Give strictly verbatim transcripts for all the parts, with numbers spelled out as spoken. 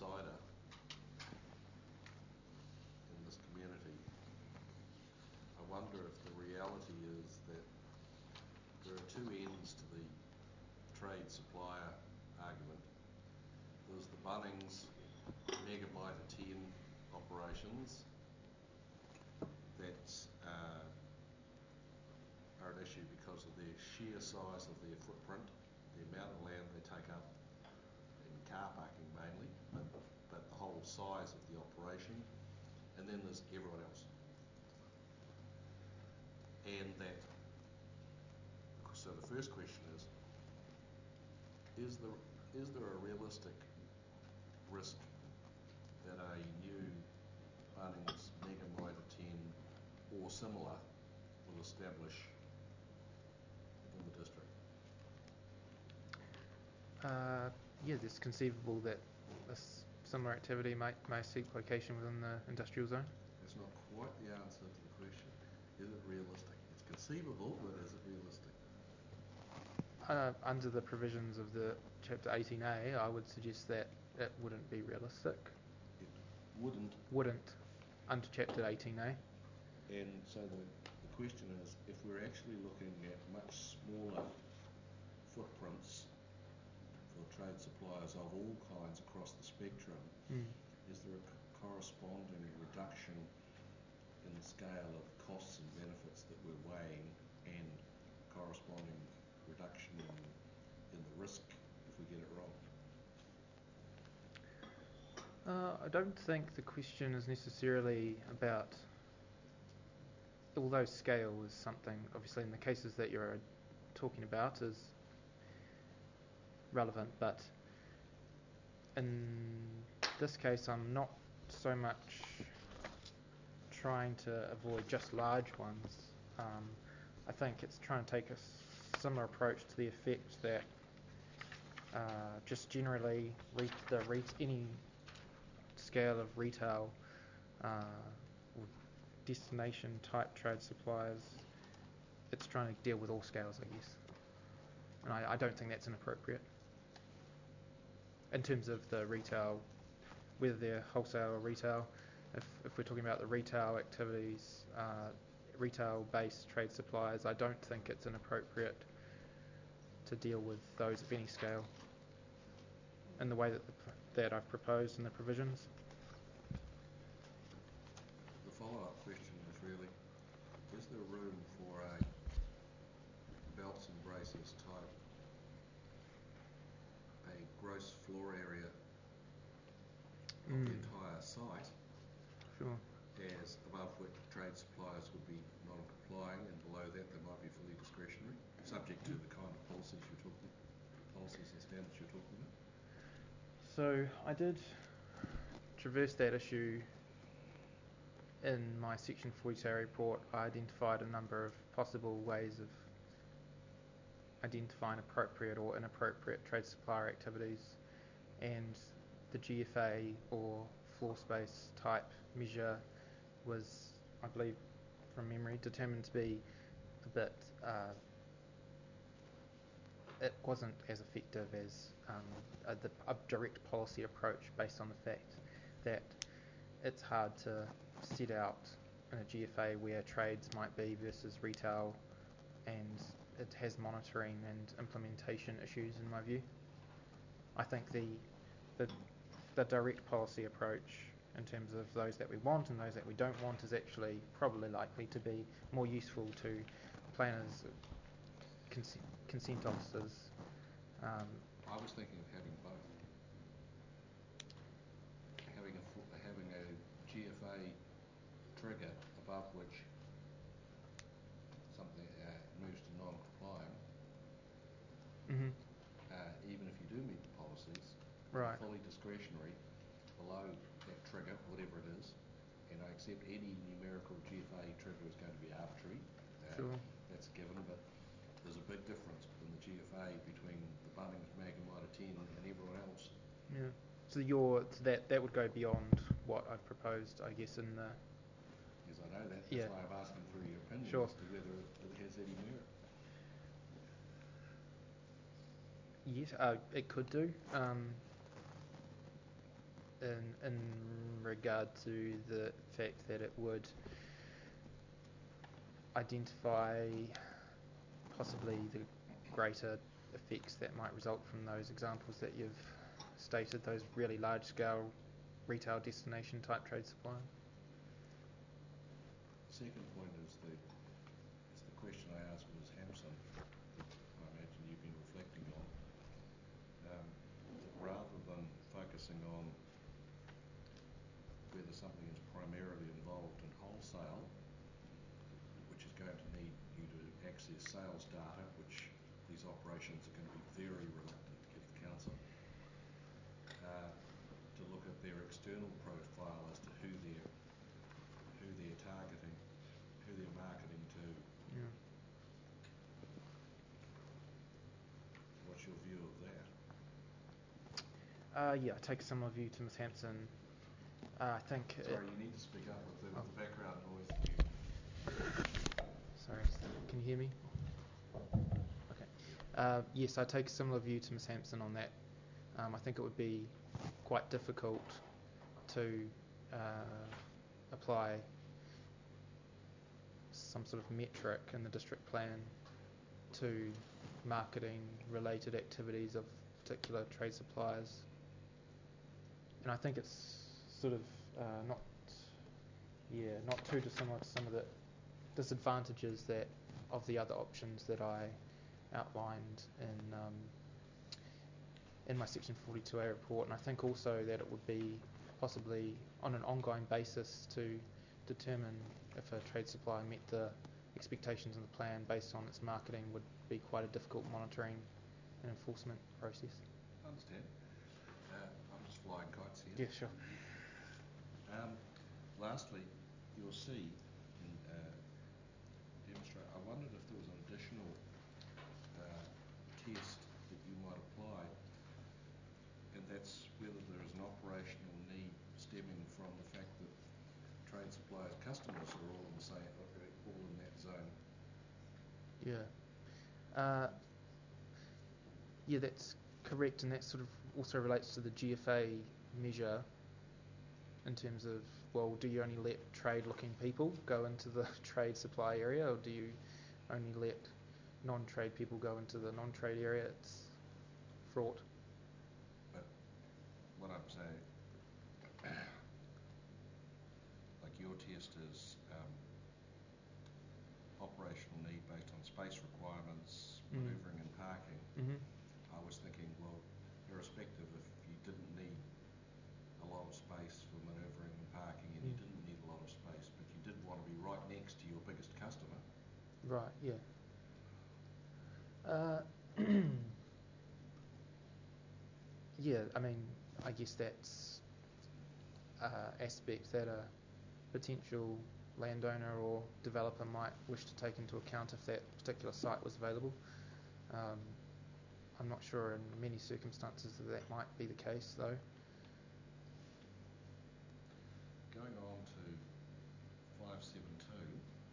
outsider in this community, I wonder if the reality is that there are two ends to the trade supplier argument. There's the Bunnings Mega Mitre ten operations that uh, are an issue because of their sheer size of their footprint, the amount of land they take up in car parking mainly, but, but the whole size of the operation, and then there's everyone else. And that, so the first question is, is there, is there a realistic risk that a new Bunnings Mega Mitre ten or similar will establish in the district? Uh, yeah, it's conceivable that a similar activity might, may seek location within the industrial zone. That's not quite the answer to the question. Is it realistic? It's conceivable, but is it realistic? Uh, under the provisions of the Chapter eighteen A, I would suggest that it wouldn't be realistic. It wouldn't? Wouldn't, under Chapter eighteen A. And so the, the question is, if we're actually looking at much smaller footprints for trade suppliers of all kinds across the spectrum, mm. is there a corresponding reduction in the scale of costs and benefits that we're weighing, and corresponding reduction in, in the risk if we get it wrong? Uh, I don't think the question is necessarily about, although scale is something, obviously in the cases that you're talking about, is relevant, but in this case I'm not so much trying to avoid just large ones. Um, I think it's trying to take a similar approach to the effect that uh, just generally re- the re- any scale of retail uh, or destination type trade suppliers, it's trying to deal with all scales, I guess. And I, I don't think that's inappropriate. In terms of the retail, whether they're wholesale or retail, if, if we're talking about the retail activities, uh, retail-based trade suppliers, I don't think it's inappropriate to deal with those of any scale in the way that, the, that I've proposed in the provisions. The follow-up question is really, is there room for a belts and braces type, a gross floor area of mm. the entire site, sure. as above which trade suppliers would be non-complying, and below that they might be fully discretionary, subject to the kind of policies you're talking, policies and standards you're talking about? So I did traverse that issue in my Section forty-two report. I identified a number of possible ways of identifying appropriate or inappropriate trade supplier activities, and the G F A or floor space type measure was, I believe from memory, determined to be a bit, uh, it wasn't as effective as um, a, the, a direct policy approach, based on the fact that it's hard to set out in a G F A where trades might be versus retail, and it has monitoring and implementation issues in my view. I think the the, the direct policy approach in terms of those that we want and those that we don't want is actually probably likely to be more useful to planners, consent, consent officers. Um, I was thinking of having both. Having a, having a G F A trigger above which something uh, moves to non-complying, mm-hmm. uh, even if you do meet the policies, right. fully discretionary below that trigger, whatever it is, and I accept any numerical G F A trigger is going to be arbitrary. Uh, sure. That's a given, but there's a big difference in the G F A between the Bunnings Mega Mitre ten and everyone else. Yeah. So your so that that would go beyond what I've proposed, I guess, in the. Yes, I know that. That's yeah. why I'm asking for your opinion sure. as to whether it has any merit. Yes, uh, it could do. Um, in in regard to the fact that it would identify possibly the greater effects that might result from those examples that you've stated, those really large-scale retail destination type trade supply. Second point is the is the question I asked Miz Hampson, that I imagine you've been reflecting on. Um, that rather than focusing on whether something is primarily involved in wholesale, which is going to need you to access sales data, which these operations are going to be very reluctant to give the council, uh, to look at their external profile as to who they're who they're targeting, who they're marketing to. Yeah. What's your view of that? Uh, yeah, I take a similar view to Miz Hampson. Uh, I think. Sorry, it, you need to speak up with the, oh. with the background noise. Sorry, can you hear me? Okay. Uh, yes, I take a similar view to Miz Hampson on that. Um, I think it would be quite difficult to uh, apply some sort of metric in the district plan to marketing related activities of particular trade suppliers. And I think it's sort of uh, not, yeah, not too dissimilar to some of the disadvantages that of the other options that I outlined in um, in my Section forty-two A report. And I think also that it would be possibly on an ongoing basis to determine if a trade supplier met the expectations in the plan based on its marketing would be quite a difficult monitoring and enforcement process. I understand. Uh, I'm just flying kites here. Yeah, sure. Um, lastly, you'll see in uh, demonstrate. I wondered if there was an additional uh, test that you might apply, and that's whether there is an operational need stemming from the fact that trade suppliers' customers are all in the same, all in that zone. Yeah. Uh, yeah, that's correct, and that sort of also relates to the G F A measure in terms of, well, do you only let trade-looking people go into the trade supply area, or do you only let non-trade people go into the non-trade area? It's fraught. But what I'm saying, like your test is um, operational need based on space requirements, Mm. manoeuvring and parking. Mm-hmm. I was thinking, well, irrespective if you didn't need a lot of space for manoeuvring and parking, and Mm. you didn't need a lot of space, but you did want to be right next to your biggest customer. Right, yeah. Uh, yeah, I mean, I guess that's uh, aspects that a potential landowner or developer might wish to take into account if that particular site was available. Um, I'm not sure in many circumstances that that might be the case, though. Going on to five seven two,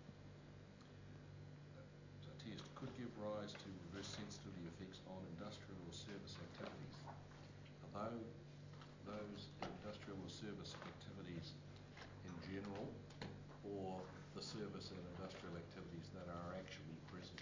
a test could give rise to reverse sensitivity effects on industrial or service activities. Are those, those industrial or service activities in general, or the service and industrial activities that are actually present?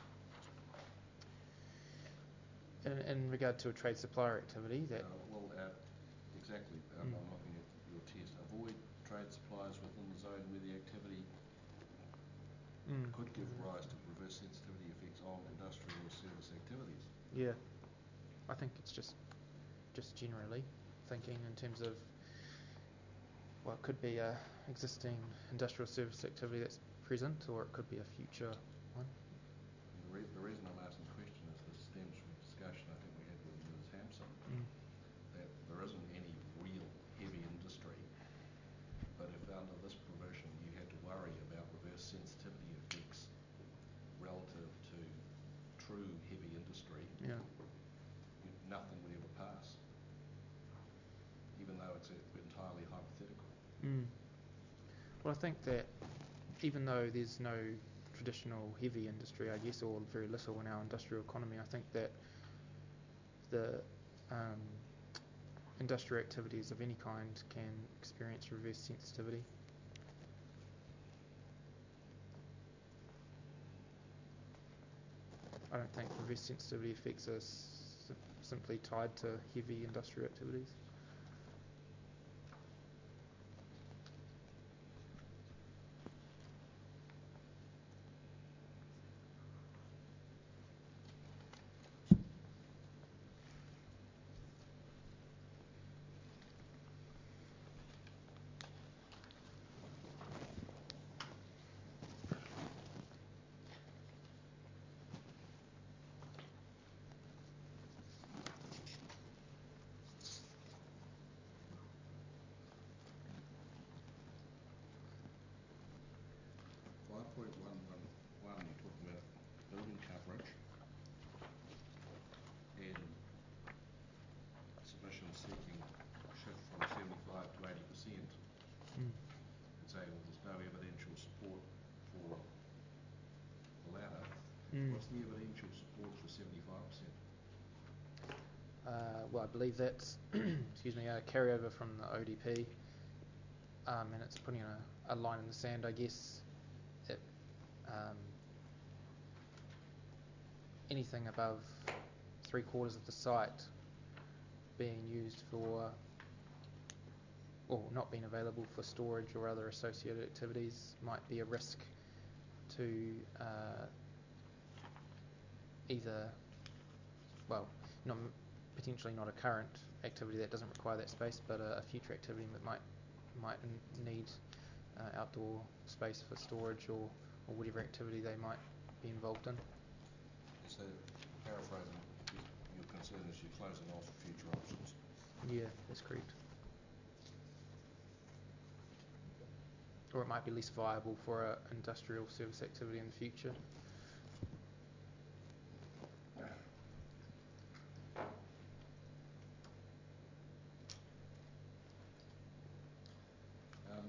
In, in regard to a trade supplier activity, that Uh, well, uh, exactly. Um, Mm. I'm looking at your test. Avoid trade suppliers within the zone where the activity mm, could give rise to reverse sensitivity effects on industrial or service activities. yeah, I think it's just just generally thinking in terms of, well, it could be a existing industrial service activity that's present, or it could be a future one. And the, re- the reason I'm asking the question is this stems from a discussion I think we had with Miz Hampson, Mm. that there isn't any real heavy industry, but if under this provision you had to worry about reverse sensitivity effects relative to true heavy industry, Yeah. you, nothing would ever pass, even though it's a, entirely hypothetical. Mm. Well, I think that even though there's no traditional heavy industry, I guess, or very little in our industrial economy, I think that the um, industrial activities of any kind can experience reverse sensitivity. I don't think reverse sensitivity effects are s- simply tied to heavy industrial activities. five point one one one, you're talking about building coverage and submission seeking shift from seventy-five to eighty percent Mm. and saying, well, there's no evidential support for the latter. Mm. What's the evidential support for seventy-five percent? Uh, well, I believe that's excuse me a carryover from the O D P, um, and it's putting a, a line in the sand, I guess. It, um, anything above three quarters of the site being used for, or not being available for storage or other associated activities might be a risk to uh, either, well, not potentially not a current activity that doesn't require that space, but a, a future activity that might might n- need uh, outdoor space for storage or, or whatever activity they might be involved in. So, paraphrasing, y- your concern is you're closing off future options. Yeah, that's correct. Or it might be less viable for an industrial service activity in the future. Um,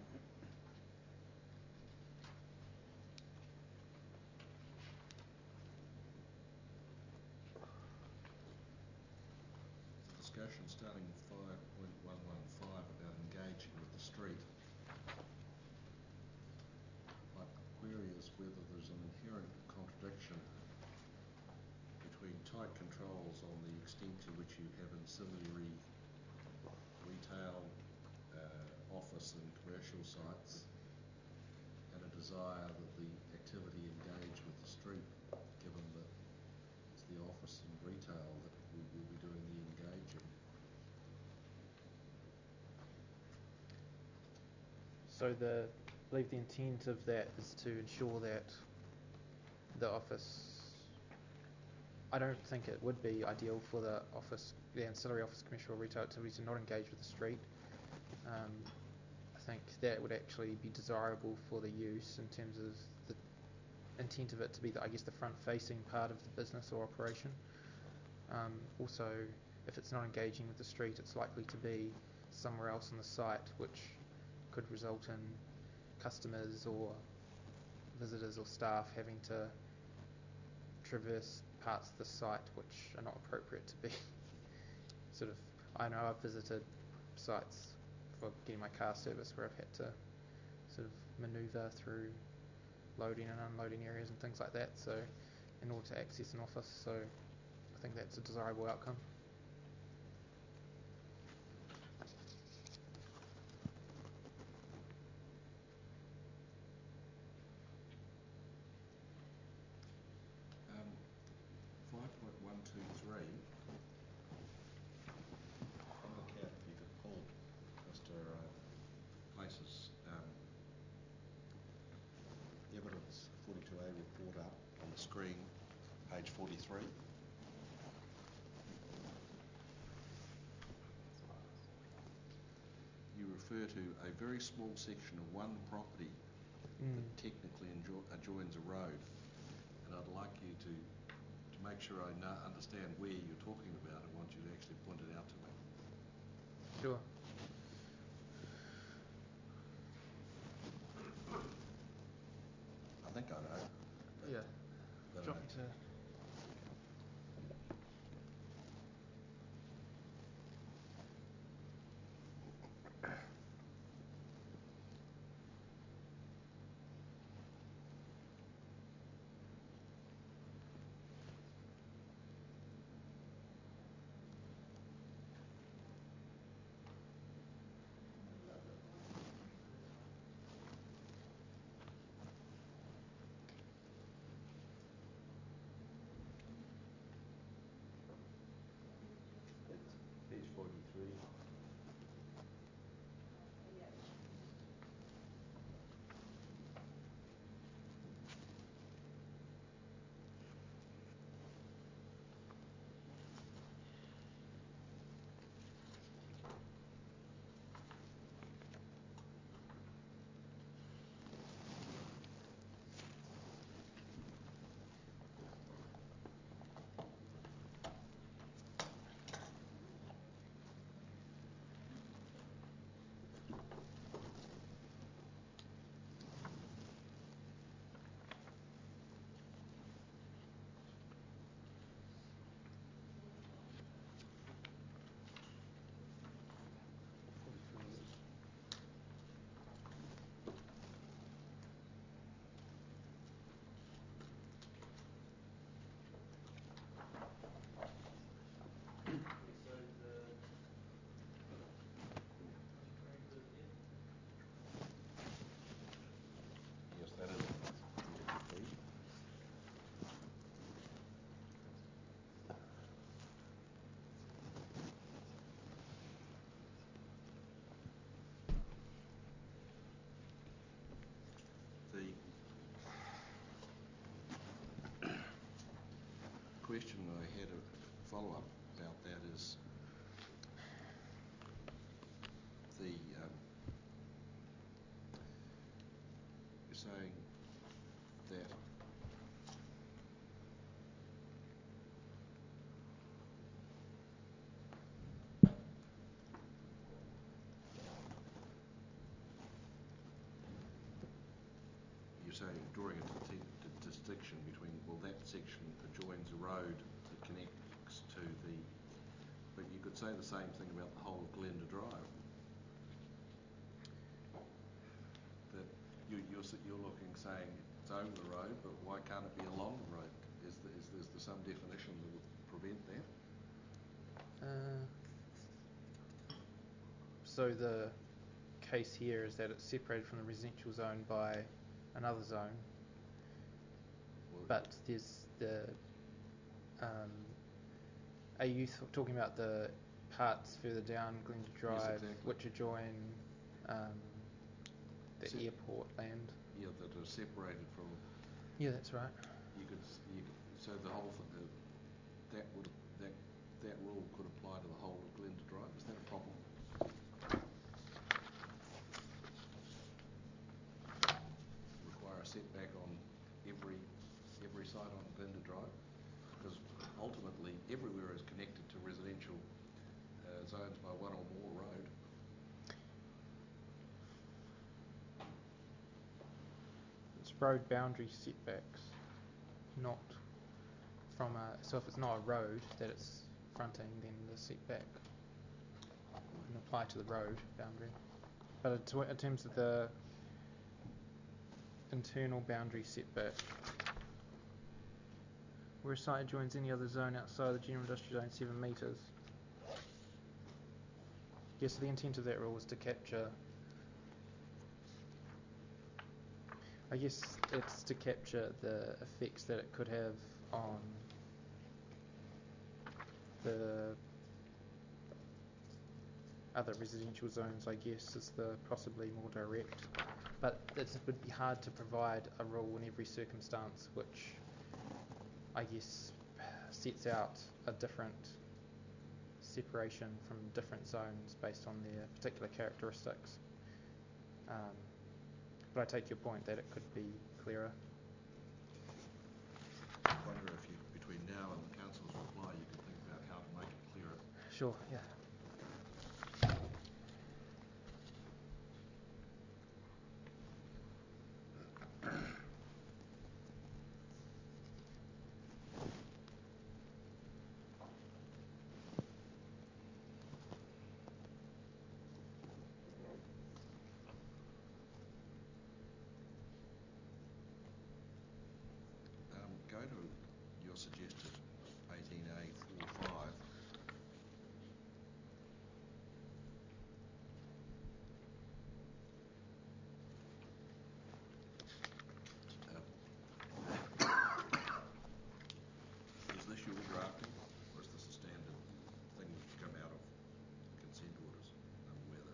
the discussion starting with five point one one five about engaging with the street. My query is whether there's an inherent contradiction between tight controls on the extent to which you have ancillary retail, uh, office and commercial sites, and a desire that the activity engage with the street, given that it's the office and retail that we will be doing the engaging. So the I believe the intent of that is to ensure that the office, I don't think it would be ideal for the office, the ancillary office, commercial or retail activities to not engage with the street. Um, I think that would actually be desirable for the use in terms of the intent of it to be, the, I guess, the front-facing part of the business or operation. Um, also, if it's not engaging with the street, it's likely to be somewhere else on the site, which could result in customers or visitors or staff having to traverse parts of the site which are not appropriate to be sort of, I know I've visited sites for getting my car service where I've had to sort of manoeuvre through loading and unloading areas and things like that, so in order to access an office, so I think that's a desirable outcome. Um, five point one two three, from the C A T, if you could pull Mister Uh, Place's um, evidence forty-two A report up on the screen, page forty-three. You refer to a very small section of one property Mm. that technically enjo- adjoins a road, and I'd like you to to make sure I na- understand where you're talking about. I want you to actually point it out to me. Sure. I think I know. but- Yeah. but Do you I- want me to? follow-up about that is the, um, you're saying that you're saying drawing a t- t- distinction between, well, that section adjoins a road that connects to the, but you could say the same thing about the whole of Glenda Drive. That you, you're, you're looking, saying it's over the road, but why can't it be along the road? Is there, is, is there some definition that would prevent that? Uh, so the case here is that it's separated from the residential zone by another zone, Well, but there's the. Um, are you th- talking about the parts further down Glenda Drive, exactly. which adjoin um, the Se- airport land? Yeah, that are separated from. Yeah, that's right. You could, you could so the whole th- uh, that would that that rule could apply to the whole of Glenda Drive. Is that a problem? Require a setback on every every site on Glenda Drive, because ultimately everywhere is connected to residential uh, zones by one or more road. It's road boundary setbacks, not from a. So if it's not a road that it's fronting, then the setback wouldn't apply to the road boundary. But in, t- in terms of the internal boundary setback, where a site adjoins any other zone outside the general industrial zone seven metres. Yes, so the intent of that rule is to capture. I guess it's to capture the effects that it could have on the other residential zones, I guess, is the possibly more direct. But it would be hard to provide a rule in every circumstance which, I guess, sets out a different separation from different zones based on their particular characteristics. Um, but I take your point that it could be clearer. I wonder if you, between now and the council's reply, you can think about how to make it clearer. Sure, yeah. Um, go to your suggested eighteen A four five. Is this your drafting, or is this a standard thing that's come out of consent orders? I'm aware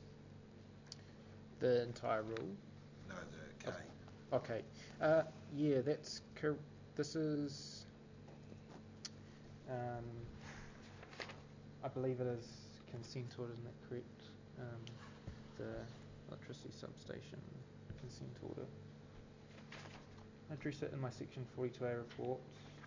that. The entire rule. No, the K. Okay. Uh, yeah, that's cor- this is. Um, I believe it is consent order, isn't that correct? Um, the electricity substation consent order. I address it in my section forty-two A report.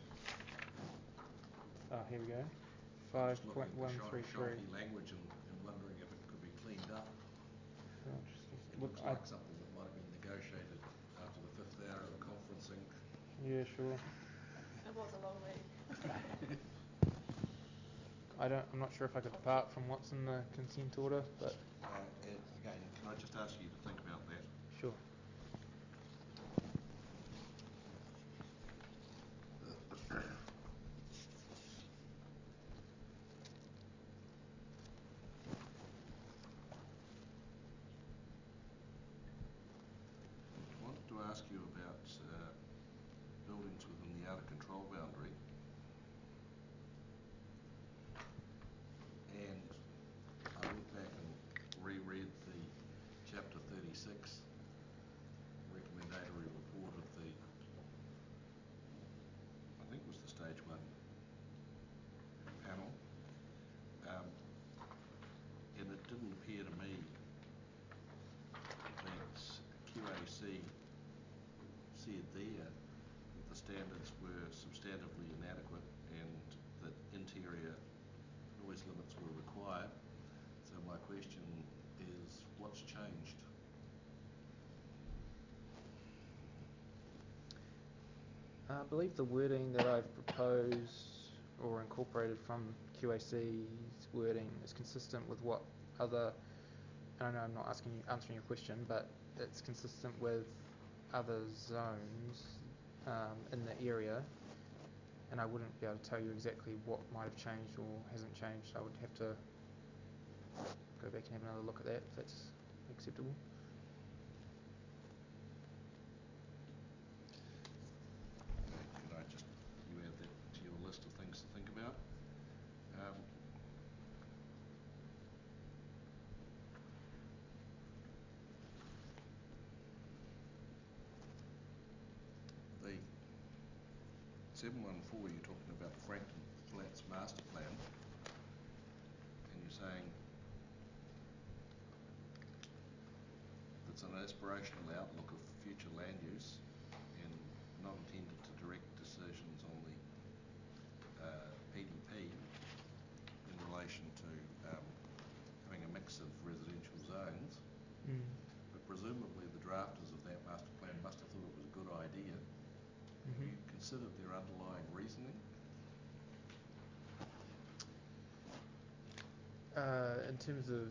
Oh, here we go. five point one three three. Sharpie language and, and wondering if it could be cleaned up. Oh, interesting. It Look, looks I, like something that might have been negotiated after the fifth hour of conferencing. yeah, sure. It was a long week. I don't. I'm not sure if I could depart from what's in the consent order, but Uh, and again, can I just ask you to think about that? sure. I wanted to ask you about uh, buildings within the outer control boundary. And I went back and reread the chapter thirty-six there that the standards were substantively inadequate and that interior noise limits were required. So my question is, what's changed? I believe the wording that I've proposed or incorporated from Q A C's wording is consistent with what other, I know I'm not asking you, answering your question, but it's consistent with other zones um, in the area, and I wouldn't be able to tell you exactly what might have changed or hasn't changed. I would have to go back and have another look at that if that's acceptable. Could I just, you add that to your list of things to think about? Um, the seven one four, you're talking about the Frankton Flats Master Plan, and you're saying it's an aspirational outlook of future land use and not intended to direct decisions on the uh, P D P in relation to um, having a mix of residential zones. Mm. But presumably the drafters of that master plan must have thought it was a good idea. Mm-hmm. Have you considered their underlying reasoning? Uh, in terms of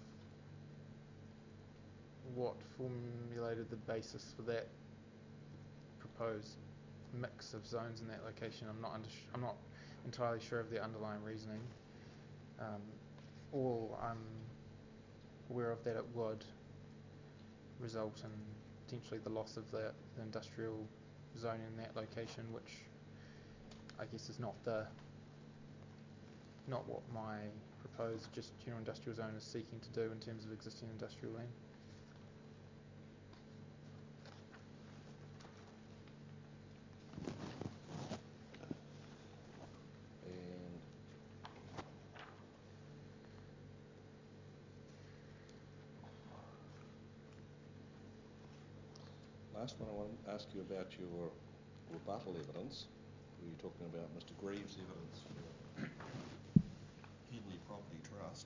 what formulated the basis for that proposed mix of zones in that location, I'm not under, I'm not entirely sure of the underlying reasoning. Um, all I'm aware of that it would result in potentially the loss of the, the industrial zone in that location, which I guess is not the not what my proposed just general industrial zone is seeking to do in terms of existing industrial land. And last one, I want to ask you about your rebuttal evidence, where you're talking about Mister Greaves' evidence for Headley Property Trust.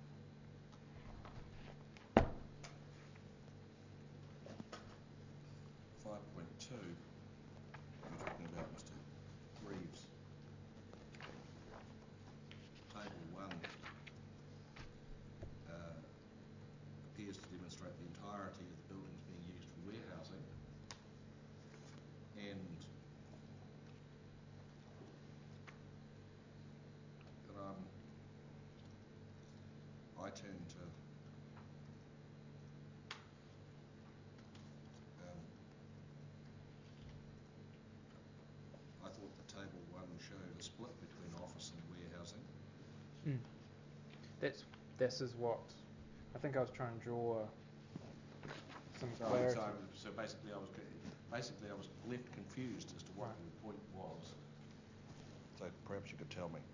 five point two, you're talking about Mister Greaves. Table one uh, appears to demonstrate the entirety of the buildings being used for warehousing, and that um, I turn to um, I thought the table one showed a split between office and warehousing. Mm. That's this is what I think I was trying to draw some So, clarity. so, so basically, I was basically I was left confused as to what Right. your point was. So perhaps you could tell me.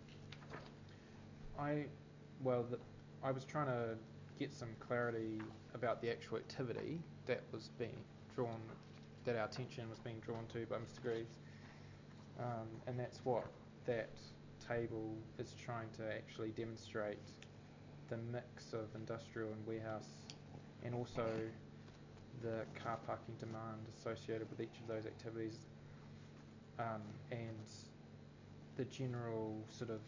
I well, the, I was trying to get some clarity about the actual activity that was being drawn, that our attention was being drawn to by Mister Greaves, um, and that's what that table is trying to actually demonstrate: the mix of industrial and warehouse, and also the car parking demand associated with each of those activities, um, and the general sort of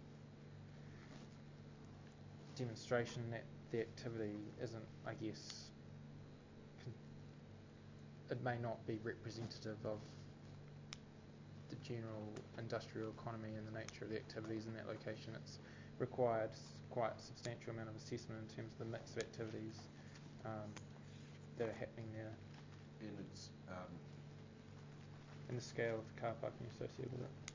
demonstration that the activity isn't, I guess, con- it may not be representative of the general industrial economy and the nature of the activities in that location. It's required quite a substantial amount of assessment in terms of the mix of activities um, that are happening there, And it's um, and the scale of the car parking associated with it.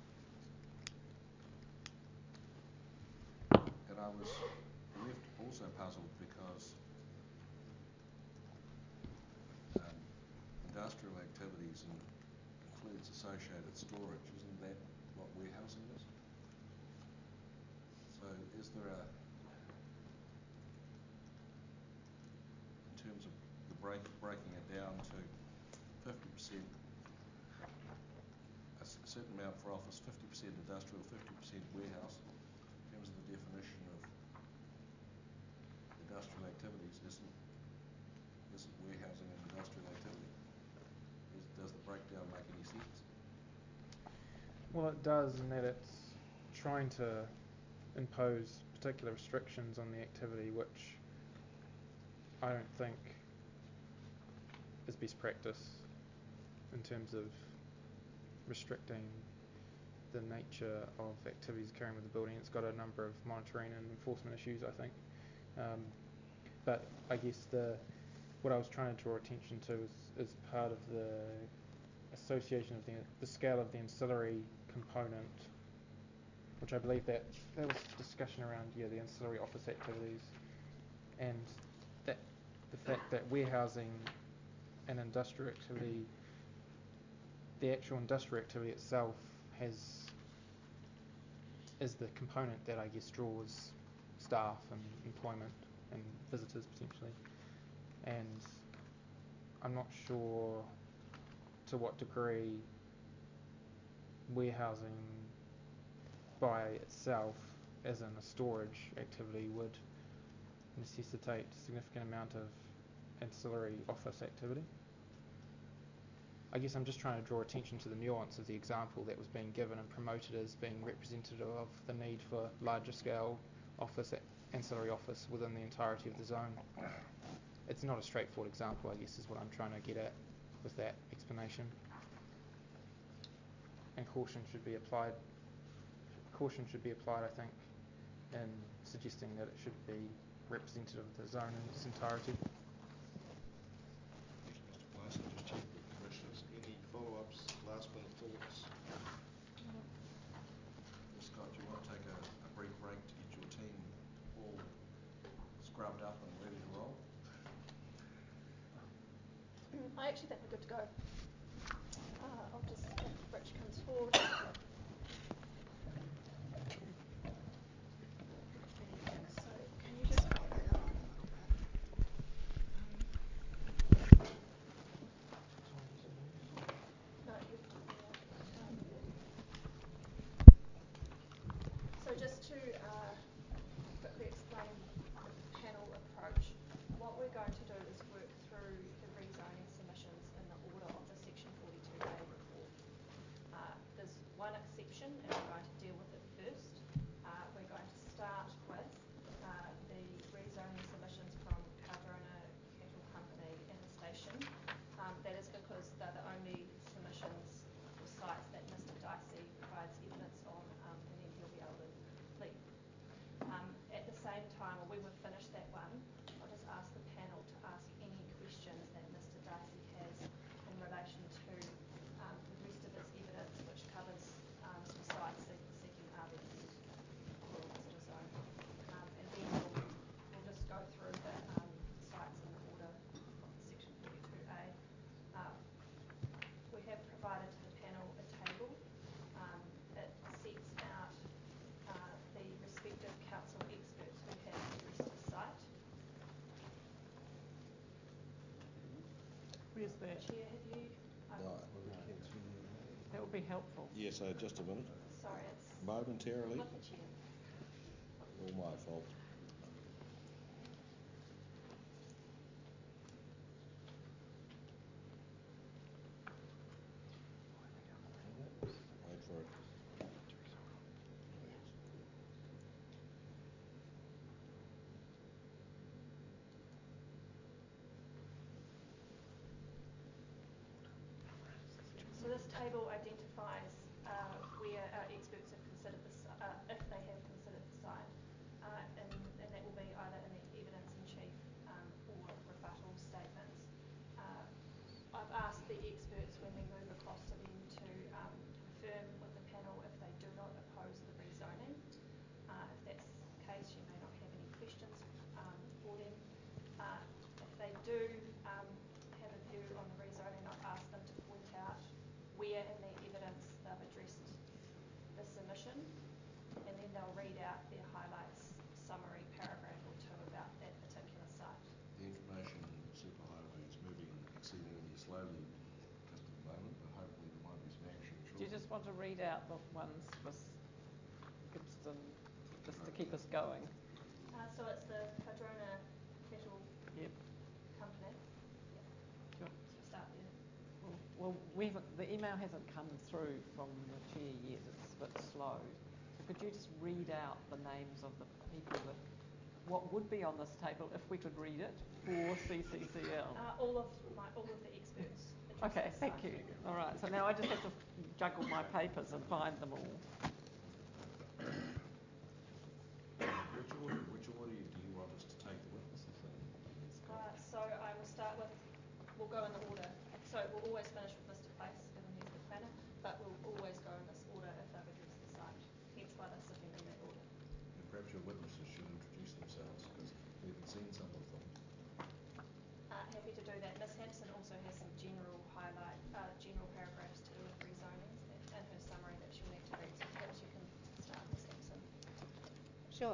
and I was left also puzzled because um, industrial activities in, includes associated storage. Isn't that what warehousing is? So is there a, in terms of the break, breaking it down to fifty percent s- certain amount for office, fifty percent industrial, fifty percent warehouse, in terms of the definition of industrial activities, isn't, isn't warehousing an industrial activity? Is, does the breakdown make any sense? Well, it does in that it's trying to impose particular restrictions on the activity, which I don't think is best practice in terms of restricting the nature of activities occurring with the building. It's got a number of monitoring and enforcement issues, I think. Um, but I guess the what I was trying to draw attention to is, is part of the association of the, the scale of the ancillary component, which I believe that there was discussion around, yeah, the ancillary office activities, and that the fact that warehousing and industrial activity, the actual industrial activity itself has is the component that I guess draws staff and employment and visitors potentially, and I'm not sure to what degree warehousing by itself as in a storage activity would necessitate a significant amount of ancillary office activity. I guess I'm just trying to draw attention to the nuance of the example that was being given and promoted as being representative of the need for larger scale office, ancillary office within the entirety of the zone. It's not a straightforward example, I guess, is what I'm trying to get at with that explanation. And caution should be applied. Caution should be applied, I think, in suggesting that it should be representative of the zone in its entirety. Thank you, Mister Price. I'll just check with the commissioners. Any follow-ups, last minute thoughts? Well, Scott, do you want to take a, a brief break to get your team all scrubbed up and ready to roll? I actually think we're good to go. Uh, I'll just, if Rich comes forward. So, can you just put that up? No, you um, So just to uh, quickly explain the panel approach, what we're going to do is work through the rezoning submissions in the order of the Section forty-two A report. Uh, there's one exception, and we're going to deal with it first. Uh, we're going to start with uh, the rezoning submissions from Cardrona Cattle Company and the station. Um, that is because they're the only submissions or sites that Mister Dicey provides evidence on, um, and then he'll be able to complete. Um, at the same time, when we've finished that one, I'll just ask the panel to ask any questions that Mister Dicey has in relation to um, the rest of his evidence, which covers um, some sites that are seeking R V Z or visitor zone. Um, and then we'll, we'll just go through the um, sites in the order of Section forty-two A. Uh, we have provided to the panel a table. Um, it sets out uh, the respective council experts who have addressed the site. Where's that? Chair, have you? Uh, No. That would be helpful. Yes, uh, just a minute. Sorry, it's Momentarily. with the chair. All my fault. Wait for it. So this table identifies uh, where our experts have considered this, uh, if they have considered the site, uh, and, and that will be either in the evidence in chief um, or rebuttal statements. Uh, I've asked the experts when we move across to them to um, confirm with the panel if they do not oppose the rezoning. Uh, if that's the case, you may not have any questions um, for them. Uh, if they do um, have a view on the rezoning, I've asked them to point out where in the evidence they've addressed the submission, and then they'll read out their highlights, summary paragraph or two about that particular site. The information superhighway is moving exceedingly slowly just at the moment, but hopefully there might be some action Do shortly. you just want to to read out the ones for Gibbston, just to keep us going? Uh, so it's the Padrona Kettle Yep. Company. Yeah. Sure. So start there. Well, well we haven't, the email hasn't come through from the chair yet. It's a bit slow. So could you just read out the names of the people that, what would be on this table if we could read it for C C C L? Uh, all of my, all of the experts. Okay, thank you. All right, so now I just have to juggle my papers and find them all. Which order, which order do you want us to take the witnesses in? Uh, so I will start with, we'll go in the order. So we'll always finish with Mister Place, given he's the planner, but we'll always go in this order if they've addressed the site. Hence why they're sitting in that order. And perhaps your witnesses should introduce themselves because we haven't seen some of them. Uh, happy to do that. Miz Hampson also has some general highlight, uh, general paragraphs to do with rezonings that, in her summary that she'll need to read. So perhaps you can start, Miz Hampson. Sure.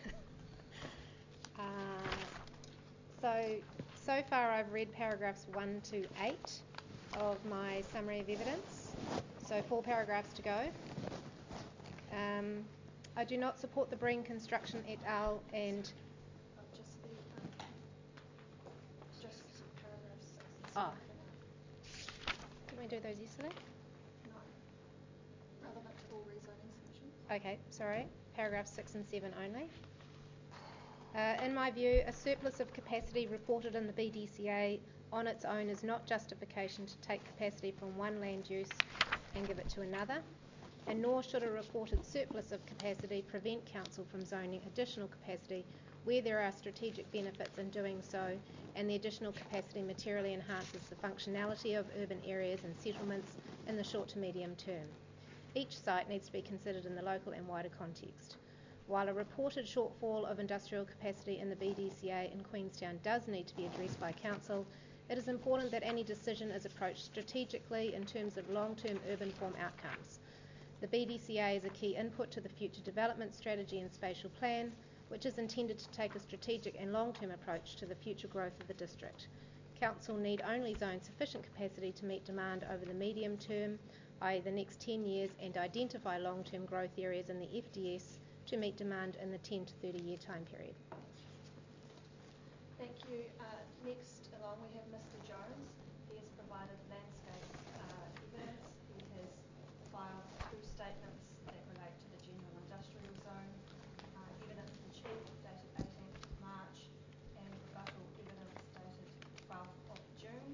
uh, so, so far I've read paragraphs one to eight of my summary of evidence. So four paragraphs to go. Um, I do not support the Breen Construction et al. And Oh, just the, um, just paragraphs six and Ah. seven. did we do those yesterday? No. Relevant to all rezoning submissions. Okay, sorry. Paragraphs six and seven only. Uh, in my view, a surplus of capacity reported in the B D C A on its own is not justification to take capacity from one land use and give it to another, and nor should a reported surplus of capacity prevent council from zoning additional capacity where there are strategic benefits in doing so and the additional capacity materially enhances the functionality of urban areas and settlements in the short to medium term. Each site needs to be considered in the local and wider context. While a reported shortfall of industrial capacity in the B D C A in Queenstown does need to be addressed by council, it is important that any decision is approached strategically in terms of long-term urban form outcomes. The B D C A is a key input to the future development strategy and spatial plan, which is intended to take a strategic and long-term approach to the future growth of the district. Council need only zone sufficient capacity to meet demand over the medium term, that is the next ten years, and identify long-term growth areas in the F D S to meet demand in the ten to thirty year time period. Thank you. Uh, next along we have Mister Jones. He has provided landscape uh, evidence. He has filed two statements that relate to the general industrial zone, uh, evidence in chief dated eighteenth of March and rebuttal evidence dated twelfth of June.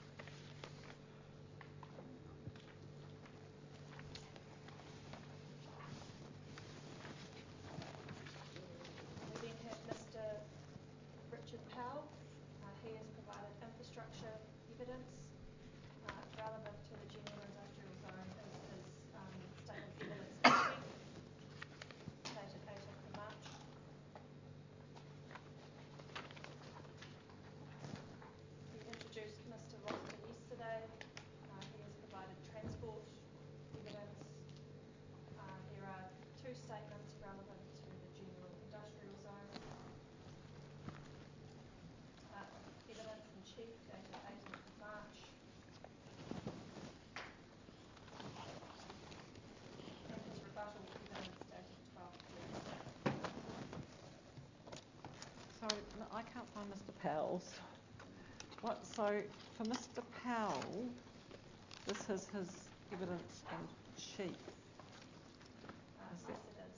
We then have Mister Richard Powell. Uh, he has provided infrastructure evidence uh, relevant to the general industrial zone is his um, statement of evidence in chief, dated eighteenth of March. He introduced Mister Roster yesterday. Uh, he has provided transport evidence. Uh, there are two statements relevant to the general industrial zone. Uh, evidence in chief dated eighteenth of March. And his rebuttal evidence dated twelfth of June. So no, I can't find Mister Powell's. What? So for Mister Powell, this is his evidence in chief. Uh, Is yes, it? it is.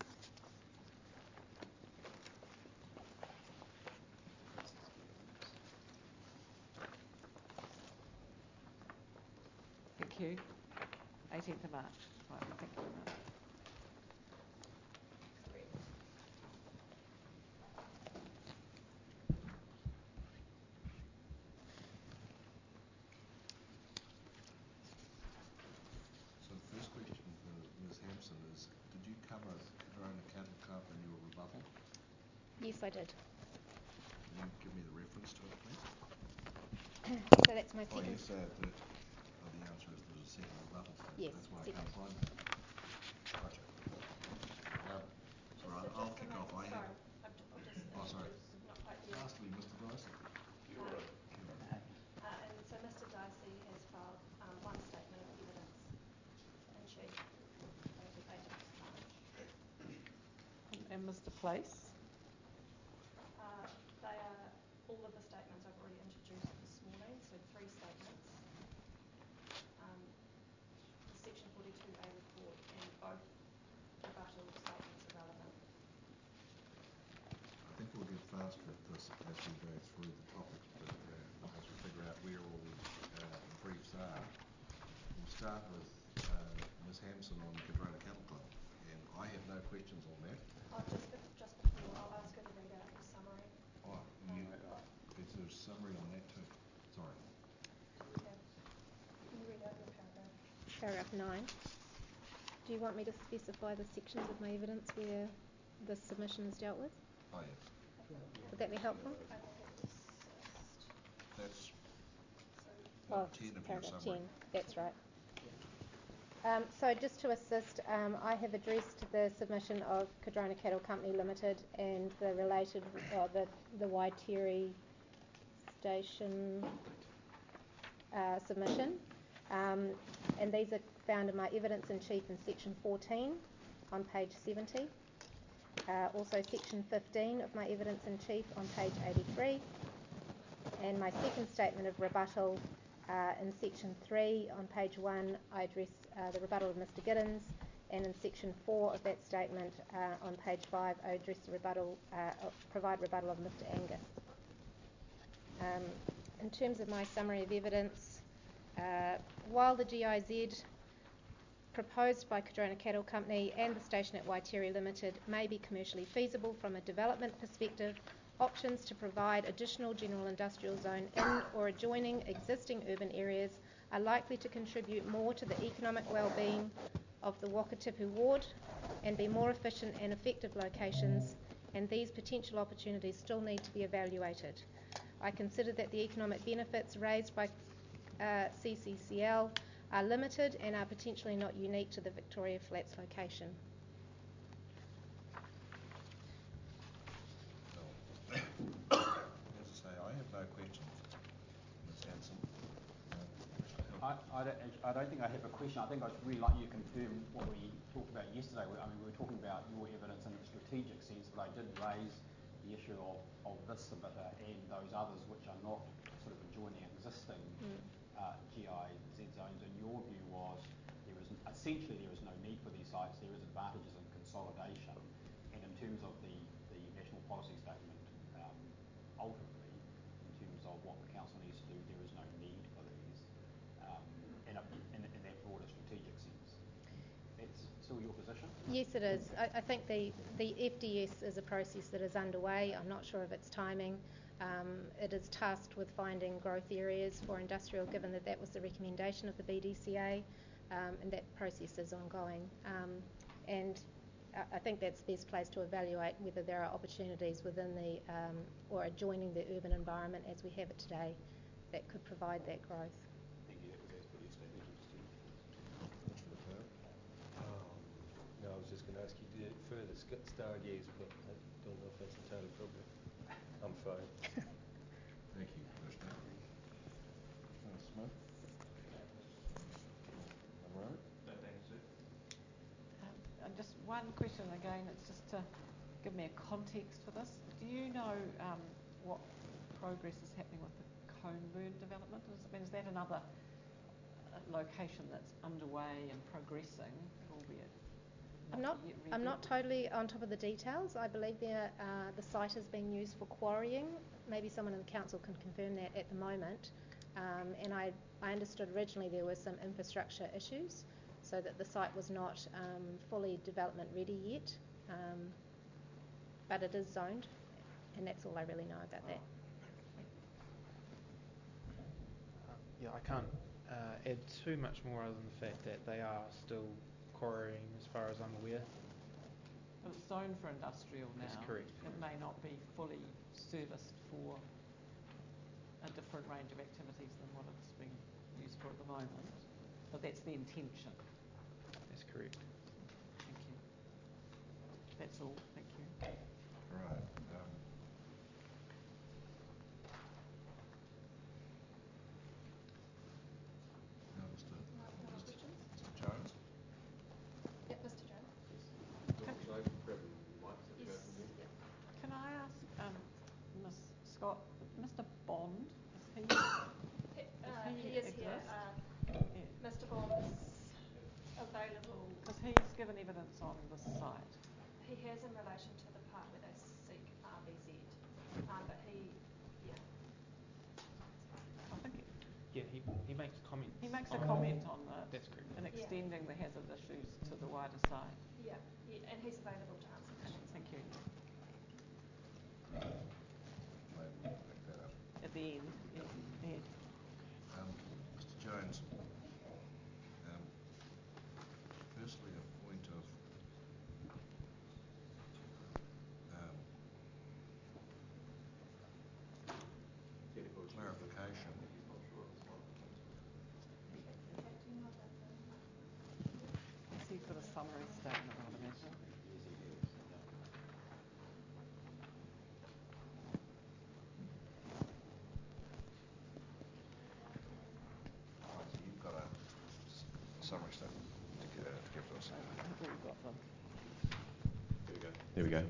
Thank you. eighteenth of March. Right, thank you very much. Correct. So the first question for Miz Hampson is, did you cover Padrona Cattle Club in your rebuttal? Yes, I did. Can you give me the reference to it, please? So that's my Oh, second. you say it did. Oh, the answer is there's a second rebuttal statement. Yes, That's why I second. can't find that. Gotcha. Um, sorry, So I'll just kick a off. I moment, have. sorry, I've, j- I'll just Oh, sorry. introduce, not quite yet. Lastly, Mister Dyson. Uh, uh, and so Mister Dicey has filed um, one statement of evidence in chief. And Mister Place? Uh, they are all of the statements I've already introduced this morning, so three statements. Um, the Section forty-two A report and both rebuttal statements are relevant. I think we'll get faster at this as we go through the topics, but uh, as we figure out where all the uh, briefs are, we'll start with uh, Miz Hampson on Cardrona Cattle Club, and I have no questions on that. Oh, just, be- just before, I'll ask her to read out the summary. Oh, you, is there a summary on that too? Sorry. Do you have, can you read out your paragraph? Paragraph nine. Do you want me to specify the sections of my evidence where the submission is dealt with? Oh, yes. Would that be helpful? I think it was assist. That's Oh, number ten of your paragraph summary. ten. That's right. Um, so just to assist, um, I have addressed the submission of Cardrona Cattle Company Limited and the related, uh, the, the Waitiri Station uh, submission. Um, and these are found in my evidence in chief in section fourteen on page seventy. Uh, also section fifteen of my evidence in chief on page eighty-three. And my second statement of rebuttal uh, in section three on page one, I address uh, the rebuttal of Mister Giddens, and in section four of that statement uh, on page five, I address the rebuttal, uh, provide rebuttal of Mister Angus. Um, in terms of my summary of evidence, uh, while the G I Z proposed by Cardrona Cattle Company and the station at Waitiri Limited may be commercially feasible from a development perspective, options to provide additional general industrial zone in or adjoining existing urban areas are likely to contribute more to the economic well-being of the Wakatipu ward and be more efficient and effective locations, and these potential opportunities still need to be evaluated. I consider that the economic benefits raised by uh, C C C L are limited and are potentially not unique to the Victoria Flats location. Well, as I say, I have no questions, Miz Hanson. Uh, I, I, don't, actu- I don't think I have a question. I think I'd really like you to confirm what we talked about yesterday. We- I mean, we were talking about your evidence in a strategic sense, but I did raise the issue of, of this submitter and those others which are not sort of adjoining existing Mm. uh, G I Z zones. And your view was there is essentially there is no need for these sites. There is advantages in consolidation. And in terms of the, the national policy statement, um, ultimately, in terms of what the council needs to do, there is no need for these um, in, a, in, in that broader strategic sense. That's still your position? Yes, it is. I, I think the, the F D S is a process that is underway. I'm not sure of its timing. Um, it is tasked with finding growth areas for industrial, given that that was the recommendation of the B D C A, um, and that process is ongoing. Um, and I, I think that's best placed to evaluate whether there are opportunities within the um, or adjoining the urban environment as we have it today that could provide that growth. Thank you. That was as per your statement. Mister McLeod? Um, no, I was just going to ask you to further sc- star yes, but I don't know if that's entirely appropriate. I'm fine. Thank you, Commissioner. Commissioner Smith? Monroe? No, thank you, sir. Um, and just one question again, it's just to give me a context for this. Do you know um, what progress is happening with the Coneburn development? Is, I mean, is that another uh, location that's underway and progressing, albeit I'm not. yet I'm ready? not totally on top of the details. I believe there, uh, the site is being used for quarrying. Maybe someone in the council can confirm that at the moment. Um, and I, I understood originally there were some infrastructure issues, so that the site was not um, fully development ready yet. Um, but it is zoned, and that's all I really know about that. Uh, yeah, I can't uh, add too much more other than the fact that they are still quarrying, as far as I'm aware. Well, it's zoned for industrial now. That's correct. It may not be fully serviced for a different range of activities than what it's being used for at the moment, but that's the intention. That's correct. Thank you. That's all. Thank you. All right. Um, now, Mister No, no more Mister questions? Mister Jones? Yep, Mister Jones. Donald Jacob, Previn, Mike, Yes. Bond, is he, He, uh, he he is here. exist? Uh, yeah. Mister Bond is available. Because he's given evidence on the site. He has in relation to the part where they seek R B Z. Um, but he, yeah. I think he, Yeah, he, he makes comments. he makes a on- comment on that That's correct. in Yeah. extending the hazard issues to the wider site. Yeah, yeah, and he's available to answer questions. Thank you. Maybe we can pick that up. At the end, yeah. yeah. Um, Mister Jones, um, firstly a point of um, clarification. He's got a summary statement, I'd imagine. Right, so you've got a s- summary statement to give, uh, to give to us. I think we've got them. There we go. There we go.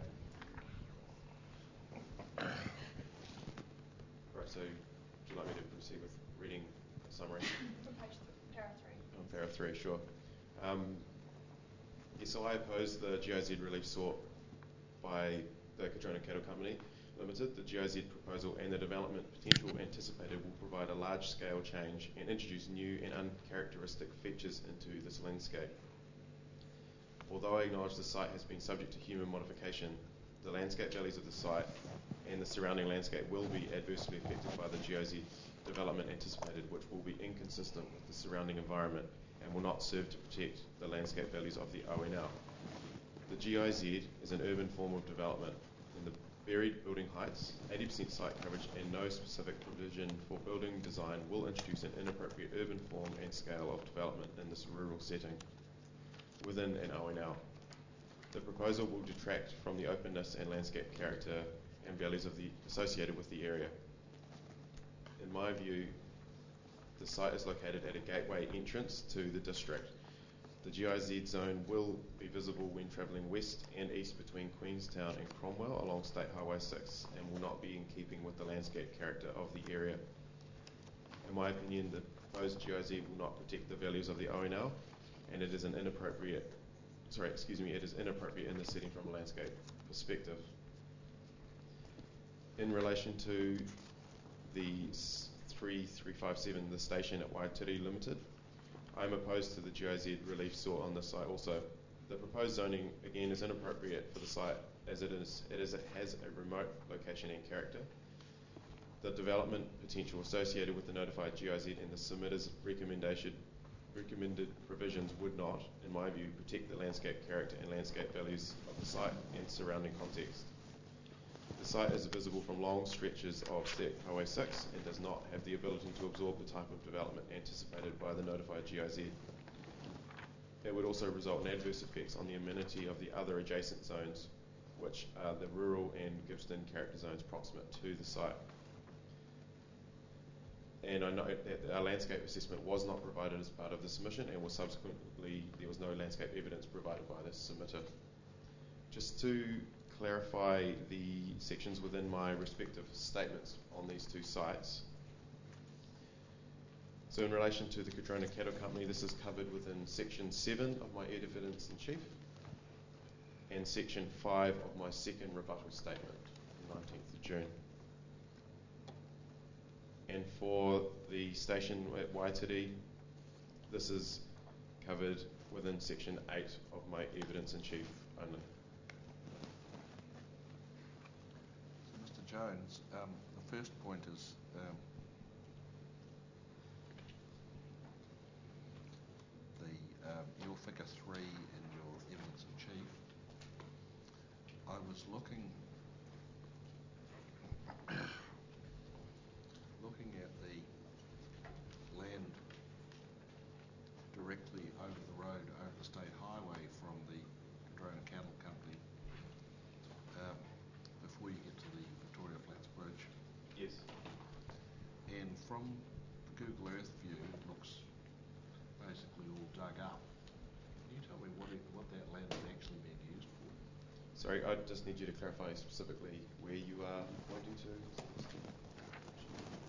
Right, so would you like me to proceed with reading the summary? From page th- para three. On para three, sure. Um, yes, so I oppose the G I Z relief sought by the Cadrona Cattle Company Limited. The G I Z proposal and the development potential anticipated will provide a large-scale change and introduce new and uncharacteristic features into this landscape. Although I acknowledge the site has been subject to human modification, the landscape values of the site and the surrounding landscape will be adversely affected by the G I Z development anticipated, which will be inconsistent with the surrounding environment and will not serve to protect the landscape values of the O N L. The G I Z is an urban form of development, and the varied building heights, eighty percent site coverage, and no specific provision for building design will introduce an inappropriate urban form and scale of development in this rural setting within an O N L. The proposal will detract from the openness and landscape character and values of the associated with the area. In my view, the site is located at a gateway entrance to the district. The G I Z zone will be visible when travelling west and east between Queenstown and Cromwell along State Highway six and will not be in keeping with the landscape character of the area. In my opinion, the proposed G I Z will not protect the values of the O N L, and it is an inappropriate, sorry, excuse me, it is inappropriate in the setting from a landscape perspective. In relation to the three three five seven, the station at Waitiri Limited, I am opposed to the G I Z relief sought on this site also. The proposed zoning, again, is inappropriate for the site as it is, it is it has a remote location and character. The development potential associated with the notified G I Z and the submitter's recommendation recommended provisions would not, in my view, protect the landscape character and landscape values of the site and surrounding context. The site is visible from long stretches of State Highway six and does not have the ability to absorb the type of development anticipated by the notified G I Z. It would also result in adverse effects on the amenity of the other adjacent zones, which are the rural and Gippsland character zones proximate to the site. And I note that our landscape assessment was not provided as part of the submission, and was subsequently there was no landscape evidence provided by the submitter. Just to clarify the sections within my respective statements on these two sites. So in relation to the Cadrona Cattle Company, this is covered within section seven of my evidence in chief and section five of my second rebuttal statement, the nineteenth of June. And for the station at Waitiri, this is covered within section eight of my evidence in chief only. So, Mister Jones, um, the first point is um, the um, your figure three in your evidence in chief. I was looking looking at the land directly over the road, over the state highway from the Cadrona Cattle Company, um, before you get to the Victoria Flats Bridge. Yes. And from the Google Earth view, it looks basically all dug up. Can you tell me what it, what that land is actually being used for? Sorry, I just need you to clarify specifically where you are pointing to.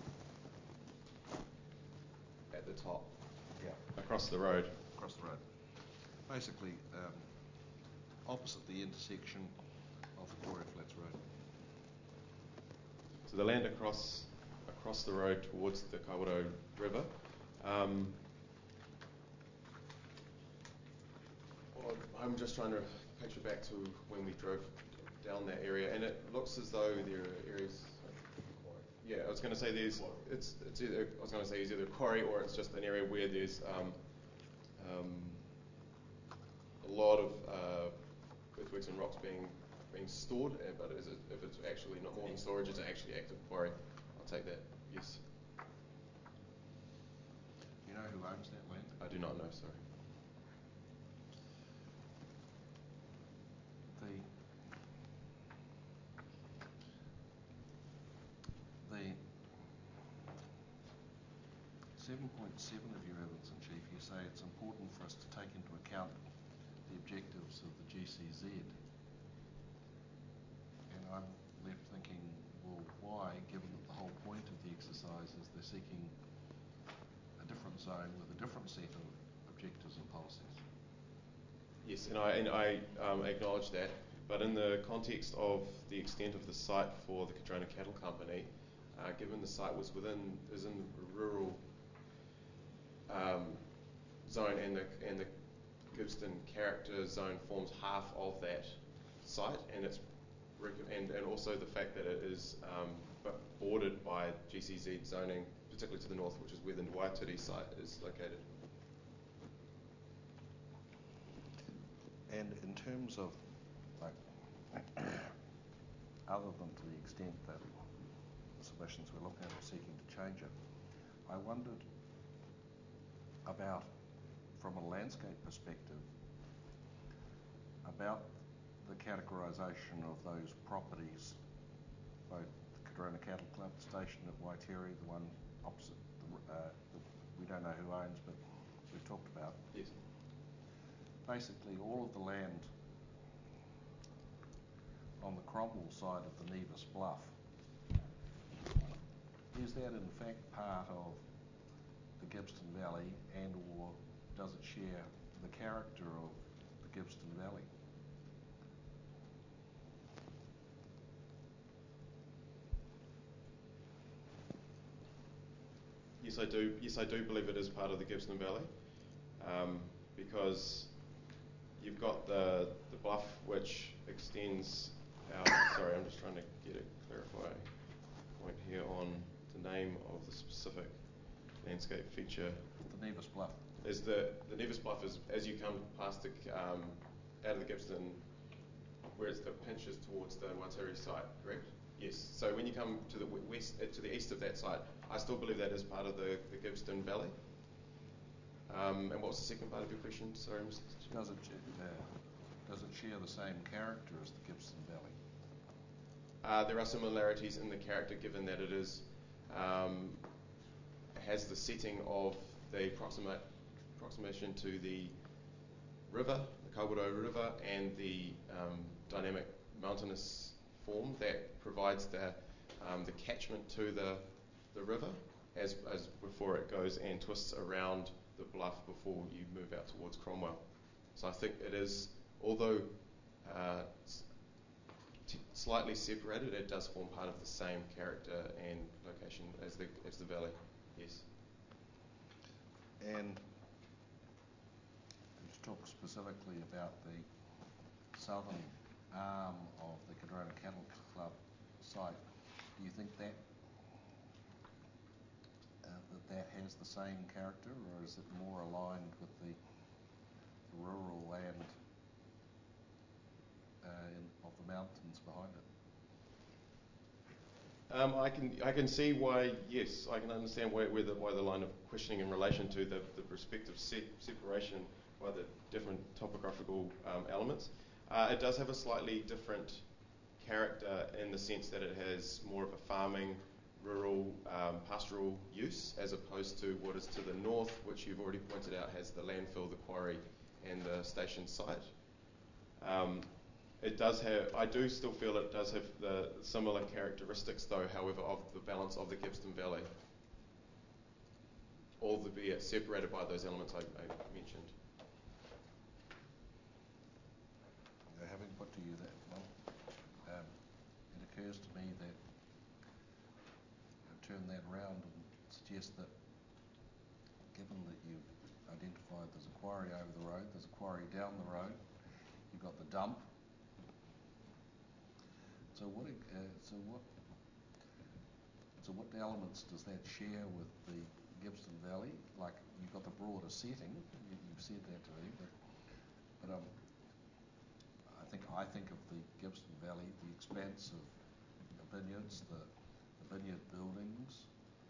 the top, Yeah. across the road. Across the road. Basically, um, opposite the intersection of Victoria Flats Road. So the land across across the road towards the Kawerau River. Um, well, I'm just trying to picture back to when we drove down that area, and it looks as though there are areas. Yeah, I was going to say there's. It's it's either I was going to say it's either a quarry or it's just an area where there's um, um, a lot of uh, earthworks and rocks being being stored. uh, But is it, if it's actually not more than storage, it's actually active quarry. I'll take that. Yes. You know who owns that land? I do not know. Sorry. The the seven point seven of your evidence in chief, you say it's important for us to take into account the objectives of the G C Z. And I'm left thinking, well, why, given that the whole point of the exercise is they're seeking a different zone with a different set of objectives and policies? Yes, and I and I um, acknowledge that. But in the context of the extent of the site for the Cardrona Cattle Company, uh, given the site was within is in the rural um, zone, and the and the Gibbston character zone forms half of that site, and it's and and also the fact that it is um, bordered by G C Z zoning, particularly to the north, which is where the Waitiri site is located. And in terms of, like, other than to the extent that the submissions we're looking at are seeking to change it, I wondered about, from a landscape perspective, about the categorisation of those properties, both the Cardrona Cattle Club station at Waitiri, the one opposite, the, uh, the, we don't know who owns, but we've talked about. Yes. Basically, all of the land on the Cromwell side of the Nevis Bluff, is that in fact part of the Gibbston Valley, and or does it share the character of the Gibbston Valley? Yes, I do. Yes, I do believe it is part of the Gibbston Valley, um, because you've got the the bluff which extends out. Sorry, I'm just trying to get a clarifying point here on the name of the specific landscape feature. The Nevis Bluff. Is the the Nevis Bluff is as you come past the um, out of the Gibbston, where it's the pinches towards the Waitiri site, correct? Yes. So when you come to the west, uh, to the east of that site, I still believe that is part of the, the Gibbston Valley. Um, and what was the second part of your question? Sorry, Mister Does it uh, does it share the same character as the Gibbston Valley? Uh, there are similarities in the character, given that it is um, has the setting of the proximate approximation to the river, the Kawerau River, and the um, dynamic mountainous form that provides the um, the catchment to the the river as as before it goes and twists around the bluff before you move out towards Cromwell. So I think it is, although uh, t- slightly separated, it does form part of the same character and location as the as the valley. Yes. And to talk specifically about the southern arm of the Cardrona Cattle Club site, do you think that uh, that that has the same character, or is it more aligned with the, the rural land uh, in, of the mountains behind it? Um, I can I can see why. Yes, I can understand why, where the, why the line of questioning in relation to the, the respective se- separation by the different topographical um, elements. Uh, it does have a slightly different character in the sense that it has more of a farming, rural, um, pastoral use, as opposed to what is to the north, which you've already pointed out has the landfill, the quarry, and the station site. Um, It does have, I do still feel it does have the similar characteristics though, however, of the balance of the Gibbston Valley. albeit separated by those elements I, I mentioned. Now, having put to you that, well, um, it occurs to me that you turn that around and suggest that given that you've identified there's a quarry over the road, there's a quarry down the road, you've got the dump. So what? Uh, so what? So what elements does that share with the Gibston Valley? Like you've got the broader setting. You, you've said that to me, but but um, I think I think of the Gibston Valley, the expanse of the vineyards, the, the vineyard buildings.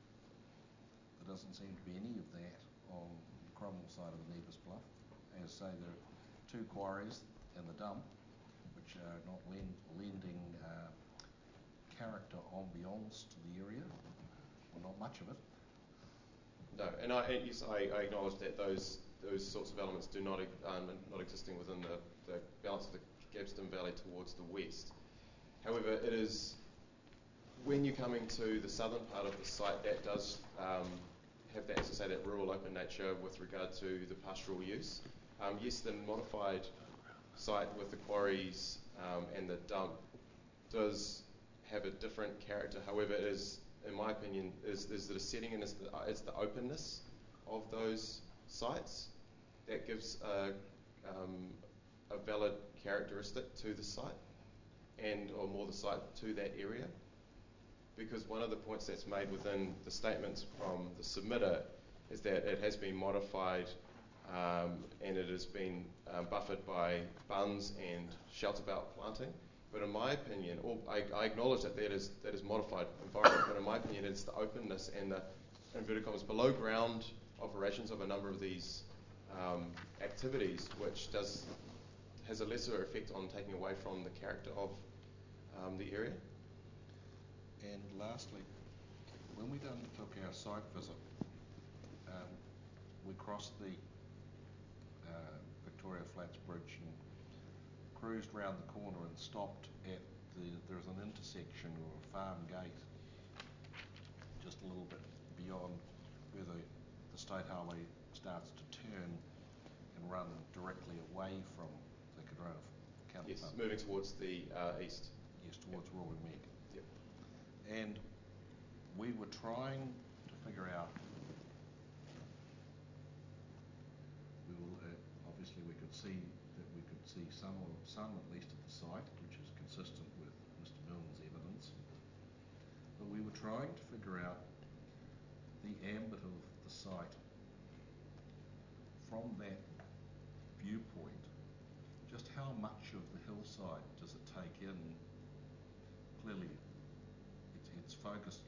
There doesn't seem to be any of that on the Cromwell side of the Nevis Bluff. As I say, there are two quarries and the dump, which are not lend, lending uh, character ambiance to the area. Well, not much of it. No, and I, yes, I, I acknowledge that those those sorts of elements do not um, not existing within the, the balance of the Gibston Valley towards the west. However, it is when you're coming to the southern part of the site that does um, have that, as I say, that rural open nature with regard to the pastoral use. Um, yes, the modified site with the quarries um, and the dump does have a different character. However, it is, in my opinion, is, is the setting and it's the, uh, it's the openness of those sites that gives a, um, a valid characteristic to the site and or more the site to that area. Because one of the points that's made within the statements from the submitter is that it has been modified um, and it has been um, buffered by bunds and shelter belt planting. But in my opinion, or I, I acknowledge that that is that is modified environment, but in my opinion it's the openness and the, inverted commas, below ground operations of a number of these um, activities which does has a lesser effect on taking away from the character of um, the area. And lastly, when we undertook our site visit, um, we crossed the uh, Victoria Flats Bridge and cruised round the corner and stopped at the, there's an intersection or a farm gate just a little bit beyond where the, the state highway starts to turn and run directly away from the Cardrona Cattle Yes, Farm. moving towards the uh, east. Yes, towards Yep. Roaring Meg. Yep. And we were trying to figure out, we will, uh, obviously we could see that we could see some, or some at least at the site, which is consistent with Mister Milne's evidence. But we were trying to figure out the ambit of the site from that viewpoint. Just how much of the hillside does it take in? Clearly, it's, it's focused.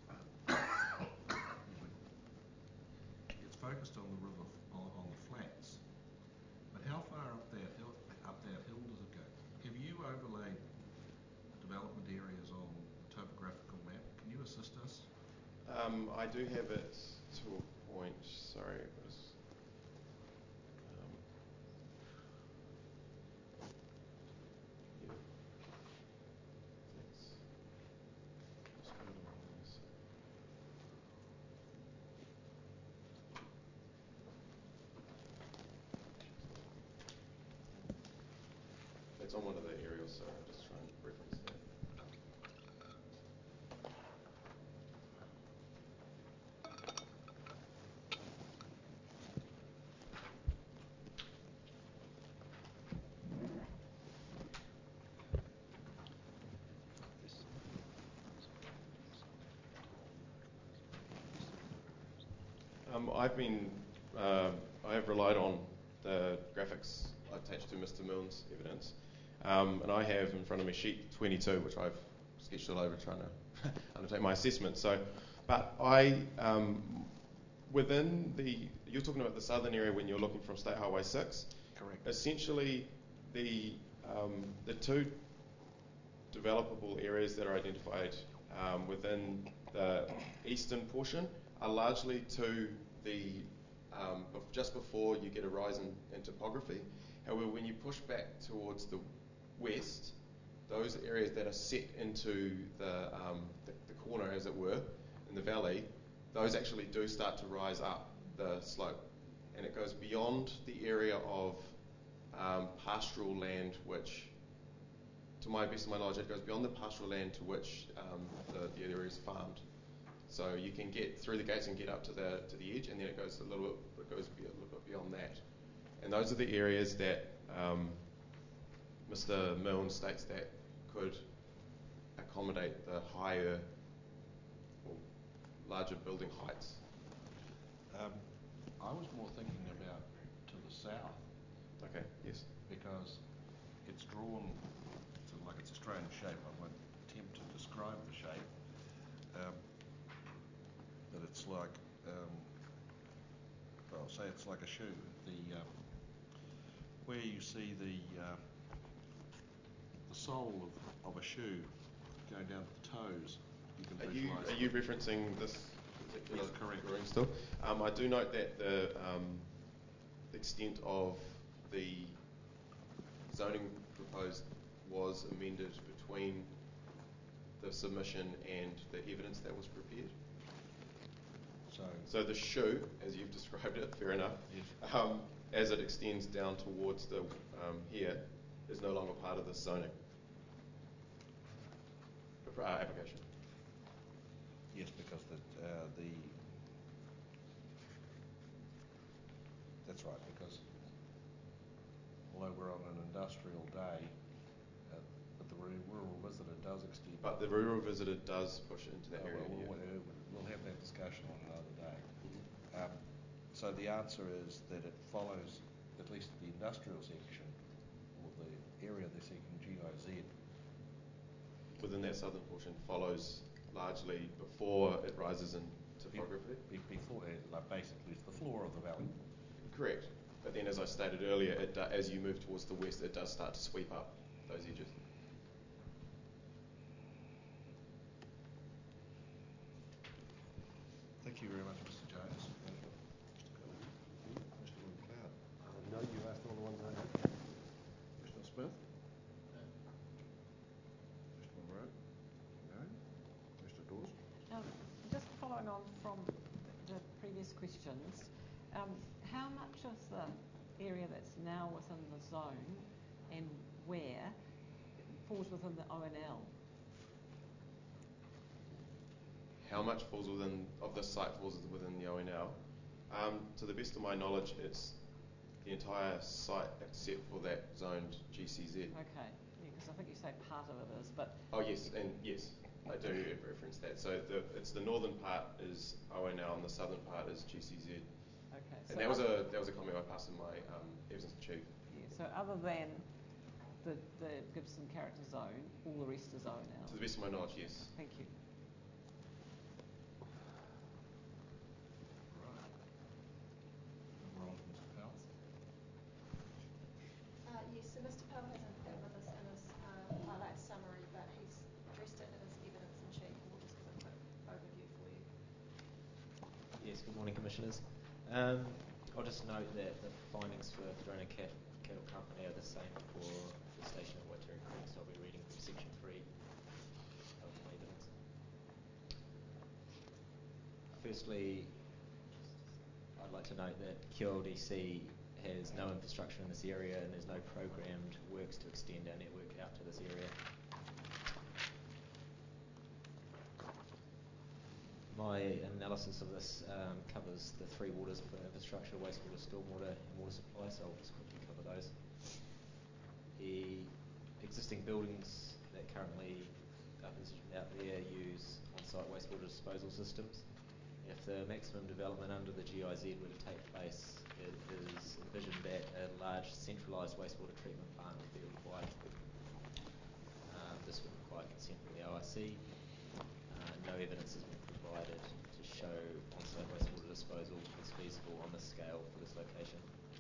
It's focused on the river, on, on the flats. But how far up that hill, up that hill does it go? Have you overlaid the development areas on the topographical map? Can you assist us? Um, I do have it to a point. Sorry, it was. Um, yeah. Thanks. Just hold on one sec. It's on one of the aerials, so I'm just trying to reference that. Um, I've been, uh, I have relied on the graphics attached to Mister Milne's evidence, um, and I have in front of me sheet twenty-two, which I've sketched all over trying to undertake my assessment. So, but I, um, within the, you're talking about the southern area when you're looking from State Highway six. Correct. Essentially, the um, the two developable areas that are identified um, within the eastern portion are largely to the um, bef- just before you get a rise in, in topography. However, when you push back towards the west, those areas that are set into the, um, the, the corner, as it were, in the valley, those actually do start to rise up the slope, and it goes beyond the area of um, pastoral land, which, to my best of my knowledge, it goes beyond the pastoral land to which um, the, the area is farmed. So you can get through the gates and get up to the to the edge, and then it goes a little bit, it goes be a little bit beyond that. And those are the areas that um, Mister Milne states that could accommodate the higher or larger building heights. Um, I was more thinking about to the south, Okay, yes. because it's drawn to, like, it's a strange shape. I won't attempt to describe the shape, um, but it's like, um, well, say it's like a shoe. The um, where you see the uh, the sole of, of a shoe going down to the toes, you can Are you visualise. are you referencing this particular Yes, correct. drawing still? Um, I do note that the um, extent of the zoning proposed was amended between the submission and the evidence that was prepared. So, So the shoe, as you've described it, fair enough, yes. um, as it extends down towards the um, here, is no longer part of the zoning uh, application. Yes, because the, uh, the that's right, because although we're on an industrial day, uh, but the ru- rural visitor does extend. But the rural visitor does push into that Oh, area. well, yeah. we'll, uh, we'll have that discussion on another day. Mhm. Um, so the answer is that it follows, at least the industrial section, or the area they're seeking G I Z, Within that southern portion follows largely before it rises in topography. be, before, uh, like basically it's the floor of the valley. Correct. But then, as I stated earlier, it do, as you move towards the west, it does start to sweep up those edges. Thank you very much, Mister Jones. Mister McLeod. Uh, no, you asked all the ones I had. Mister Smith? No. Mister Monroe? No. Mister Dawes? Um, just following on from the previous questions, um, how much of the area that's now within the zone and where falls within the O N L? How much falls within of the site falls within the O N L? Um, to the best of my knowledge, it's the entire site except for that zoned G C Z. Okay, because I think you say part of it is, but... Oh yes, and yes, I do reference that. So the, it's the northern part is O N L and the southern part is G C Z. Okay. And So that was other- a that was a comment I passed in my um, evidence to chief. Yeah, so other than the, the Gibson character zone, all the rest is O N L? To the best of my knowledge, yes. Thank you. Right. We're on to Mister Powell. Uh, yes, so Mister Pell hasn't been with us in his uh, highlight summary, but he's addressed it in his evidence in chief, and we'll just give a quick overview for you. Yes, good morning, Commissioners. Um, I'll just note that the findings for Cadrona Cat- Cattle Company are the same for the station at Waitara Creek, so I'll be reading from section three of my evidence. Firstly, I'd like to note that Q L D C has no infrastructure in this area and there's no programmed works to extend our network out to this area. My analysis of this um, covers the three waters for infrastructure: wastewater, stormwater and water supply, so I'll just quickly cover those. The existing buildings that currently are positioned out there use on-site wastewater disposal systems. If the maximum development under the G I Z were to take place, it is envisioned that a large centralised wastewater treatment plant would be required. Um, this would require consent from the O R C. Uh, no evidence has been provided to show on-site wastewater disposal is feasible on this scale for this location.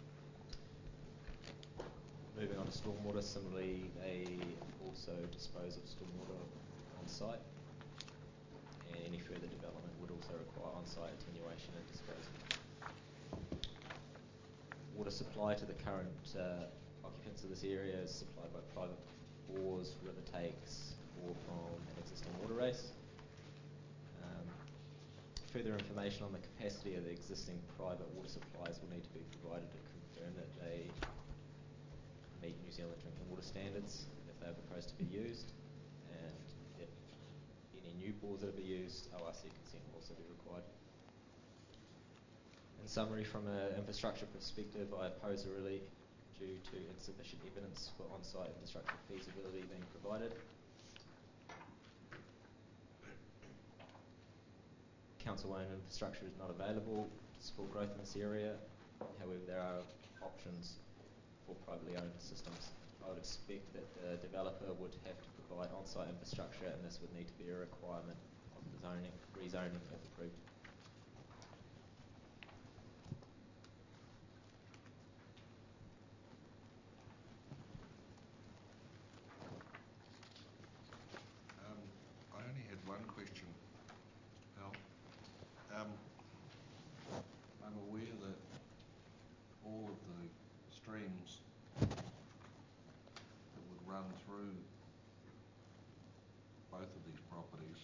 Moving on to stormwater, similarly they also dispose of stormwater on-site, and any further development would also require on-site attenuation and disposal. Water supply to the current uh, occupants of this area is supplied by private bores, river takes, or from an existing water race. Um, further information on the capacity of the existing private water supplies will need to be provided to confirm that they meet New Zealand drinking water standards if they are proposed to be used, and if any new bores that are to be used, O R C consent will also be required. In summary, from an infrastructure perspective, I oppose the relief due to insufficient evidence for on-site infrastructure feasibility being provided. Council-owned infrastructure is not available to support growth in this area. However, there are options for privately owned systems. I would expect that the developer would have to provide on-site infrastructure, and this would need to be a requirement of the zoning, rezoning if approved. Um, I only had one question, Al. Um, I'm aware that all of the streams that would run through both of these properties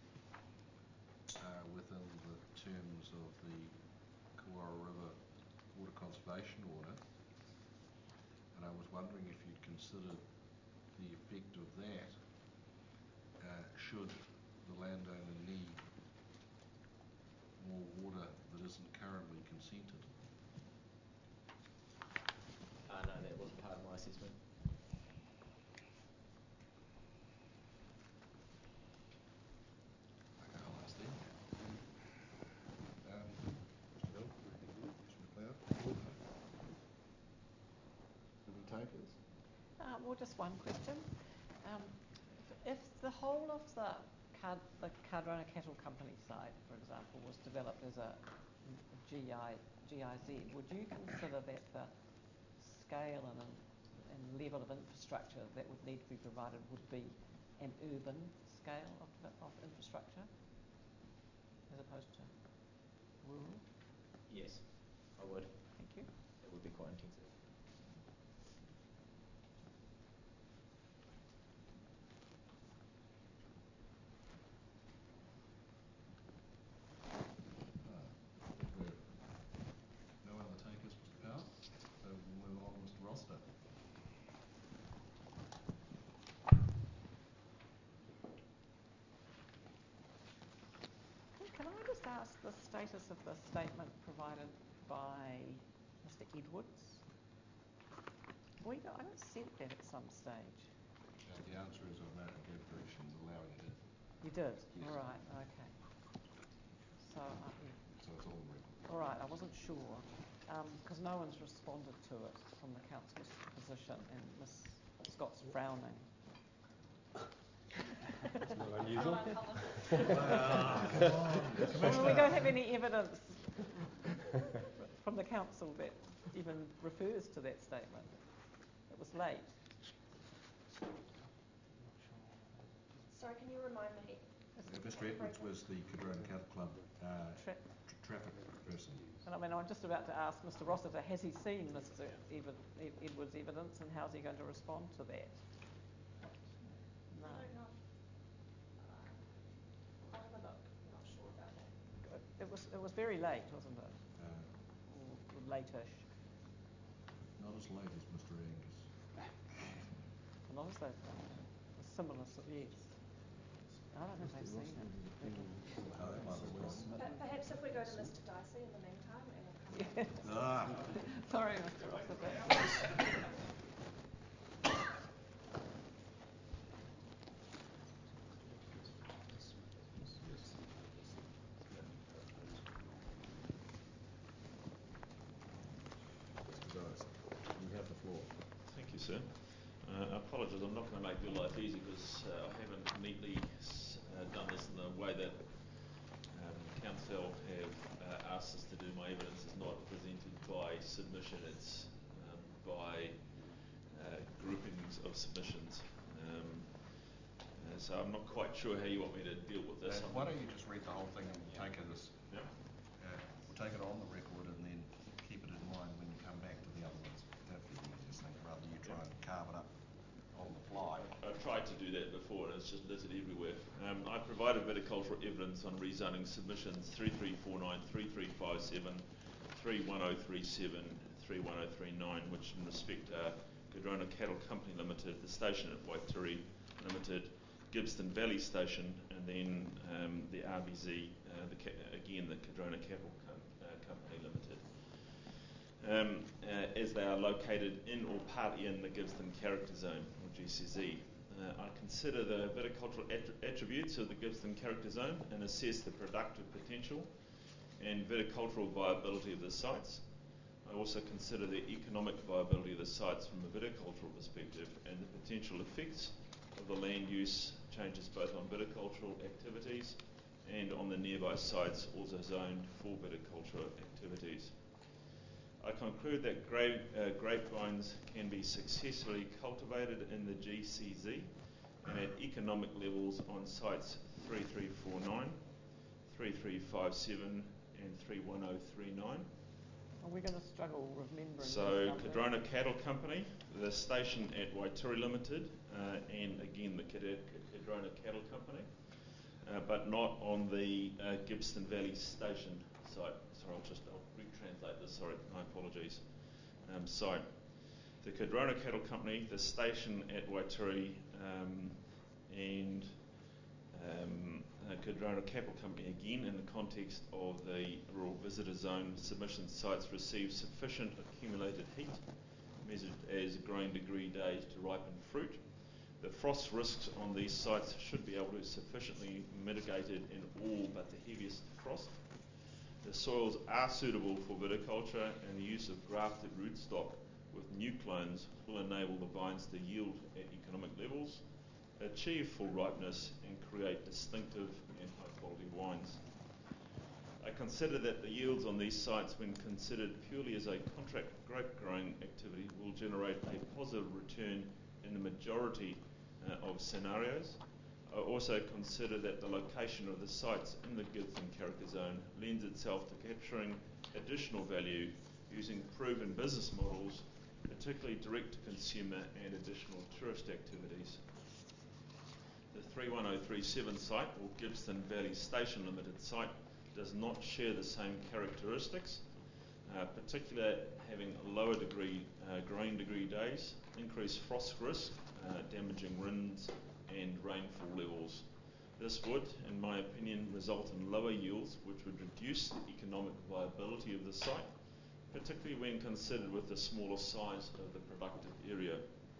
are within the terms of the Kawara River Water Conservation Order, and I was wondering if you'd considered the effect of that uh, should the landowner need more water that isn't currently consented. Uh, no, that wasn't part of my assessment. Okay, I'll ask them. Um, Mister Bill? Mister McLeod? Any takers? Uh, well, just one question. Um, if, if the whole of the Card, the Cardrona Cattle Company side, for example, was developed as a G I, G I Z, would you consider that the scale and, and level of infrastructure that would need to be provided would be an urban scale of, of infrastructure as opposed to rural? Yes, I would. Thank you. It would be quite intensive. No other takers, Mister Powell? So we'll move on to Mister Roster. Can I just ask the status of the statement provided by Mister Edwards? We don't, I don't sense that at some stage. Uh, the answer is I've noted declaration allowing it in. You did? Yes. All right, okay. So, uh, yeah. So it's on the record. All right, I wasn't sure, because um, no one's responded to it from the council's position, and Miss Scott's frowning. It's not unusual. Well, we don't have any evidence from the council that even refers to that statement. It was late. Sorry, can you remind me? Uh, Mister Edwards was the Cardrona Cattle Club uh, Tra- tra- traffic person. And I mean, I'm just about to ask Mister Rossiter, has he seen Mister Ev- Ed- Edwards' evidence, and how's he going to respond to that? No. I don't know. Uh, I'll have a look. I'm not sure about that. It was it was very late, wasn't it? Uh, Or, or late-ish. not as late as Mister Angus. Not as late. A similar, so- yes. I don't think they've seen it. Oh, that might be wrong. But perhaps if we go to Mister Dicey in the meantime, and we'll come back to this. Ah. Sorry, Mister Rossiter. Mister Dice, you have the floor. Thank you, sir. Uh, apologies, I'm not going to make your life easy because uh, I haven't neatly uh, done this in the way that um, council have uh, asked us to do. My evidence is not presented by submission, it's um, by uh, groupings of submissions. Um, uh, so I'm not quite sure how you want me to deal with this. Uh, why don't you just read the whole thing and we'll take it as Yeah. uh, we'll take it on the record and then keep it in mind when you come back to the other ones. That'd be the easiest thing, rather than you try and carve it up on the fly. I've tried to do that before, and it's it's just littered everywhere. Um, I provided viticultural evidence on rezoning submissions three three four nine, three three five seven, three one oh three seven, three one oh three nine, which in respect are Cardrona Cattle Company Limited, the station at Waitiri Limited, Gibston Valley Station, and then um, the R V Z, uh, the ca again the Cardrona Cattle Com uh, Company Limited. Um, uh, as they are located in or partly in the Gibston Character Zone, or G C Z. Uh, I consider the viticultural attr attributes of the Gibston Character Zone and assess the productive potential and viticultural viability of the sites. I also consider the economic viability of the sites from a viticultural perspective and the potential effects of the land use changes both on viticultural activities and on the nearby sites also zoned for viticultural activities. I conclude that grape, uh, grapevines can be successfully cultivated in the G C Z and at economic levels on sites three three four nine, three three five seven and three one oh three nine. Are we going to struggle remembering? So, Cardrona Cattle Company, the station at Waitiri Limited, uh, and again the Cardrona Cattle Company, uh, but not on the uh, Gibston Valley Station site. Sorry, I'll just I'll retranslate this. Sorry, my apologies. Um, site. The Cardrona Cattle Company, the station at Waitiri, um, and um, uh, Cardrona Cattle Company again in the context of the Rural Visitor Zone submission sites receive sufficient accumulated heat measured as growing degree days to ripen fruit. The frost risks on these sites should be able to sufficiently mitigated in all but the heaviest frost. The soils are suitable for viticulture and the use of grafted rootstock with new clones will enable the vines to yield at economic levels, achieve full ripeness and create distinctive and high quality wines. I consider that the yields on these sites, when considered purely as a contract grape growing activity, will generate a positive return in the majority uh, of scenarios. I also consider that the location of the sites in the Gibston Character Zone lends itself to capturing additional value using proven business models, particularly direct to consumer and additional tourist activities. The three one oh three seven site, or Gibston Valley Station Limited site, does not share the same characteristics, uh, particularly having a lower degree, uh, growing degree days, increased frost risk, uh, damaging rinds and rainfall levels. This would, in my opinion, result in lower yields, which would reduce the economic viability of the site, particularly when considered with the smaller size of the productive area.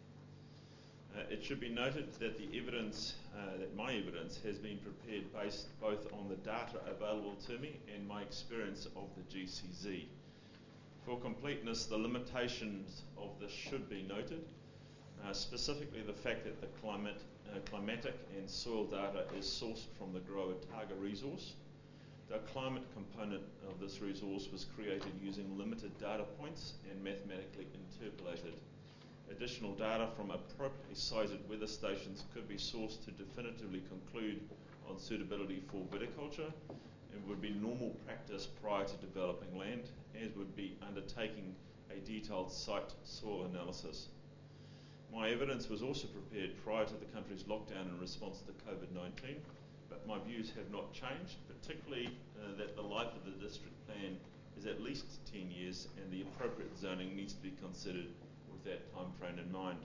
Uh, it should be noted that the evidence, uh, that my evidence has been prepared based both on the data available to me and my experience of the G C Z. For completeness, the limitations of this should be noted, uh, specifically the fact that the climate, uh, climatic and soil data is sourced from the Grower Targa resource. The climate component of this resource was created using limited data points and mathematically interpolated. Additional data from appropriately sited weather stations could be sourced to definitively conclude on suitability for viticulture and would be normal practice prior to developing land, as would be undertaking a detailed site soil analysis. My evidence was also prepared prior to the country's lockdown in response to COVID nineteen, but my views have not changed, particularly uh, that the life of the district plan is at least ten years and the appropriate zoning needs to be considered with that time frame in mind.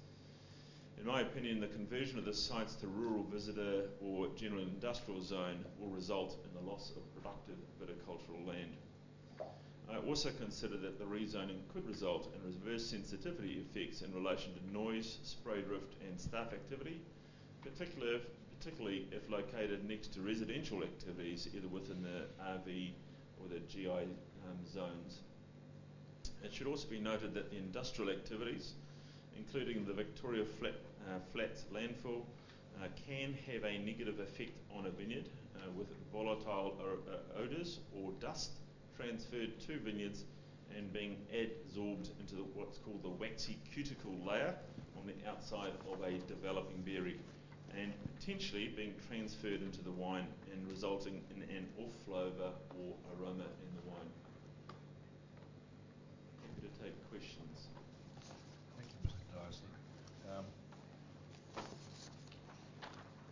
In my opinion, the conversion of the sites to rural visitor or general industrial zone will result in the loss of productive viticultural land. I also consider that the rezoning could result in reverse sensitivity effects in relation to noise, spray drift and staff activity, particularly if, particularly if located next to residential activities either within the R V or the G I um, zones. It should also be noted that the industrial activities, including the Victoria Flat, uh, Flats landfill, uh, can have a negative effect on a vineyard uh, with volatile uh, odours or dust transferred to vineyards and being adsorbed into the, what's called the waxy cuticle layer on the outside of a developing berry, and potentially being transferred into the wine and resulting in an off flavour or aroma in the wine. Happy to take questions. Thank you, Mister Dyson. Um,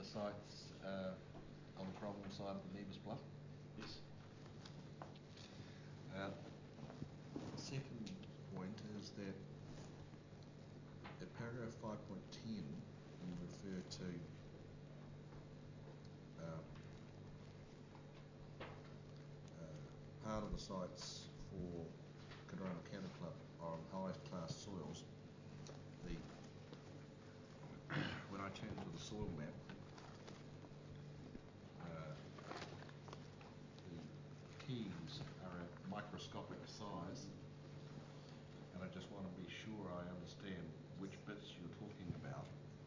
sites uh, on the Cromwell side of the Beavers Bluff? Yes. Uh, second point is that at paragraph five point ten, you refer to um, uh, part of the sites for Cardrona Cattle Club are on highest class soils. The when I turn to the soil map, uh, the keys are at microscopic size, and I just want to be sure I understand which bits you're talking about.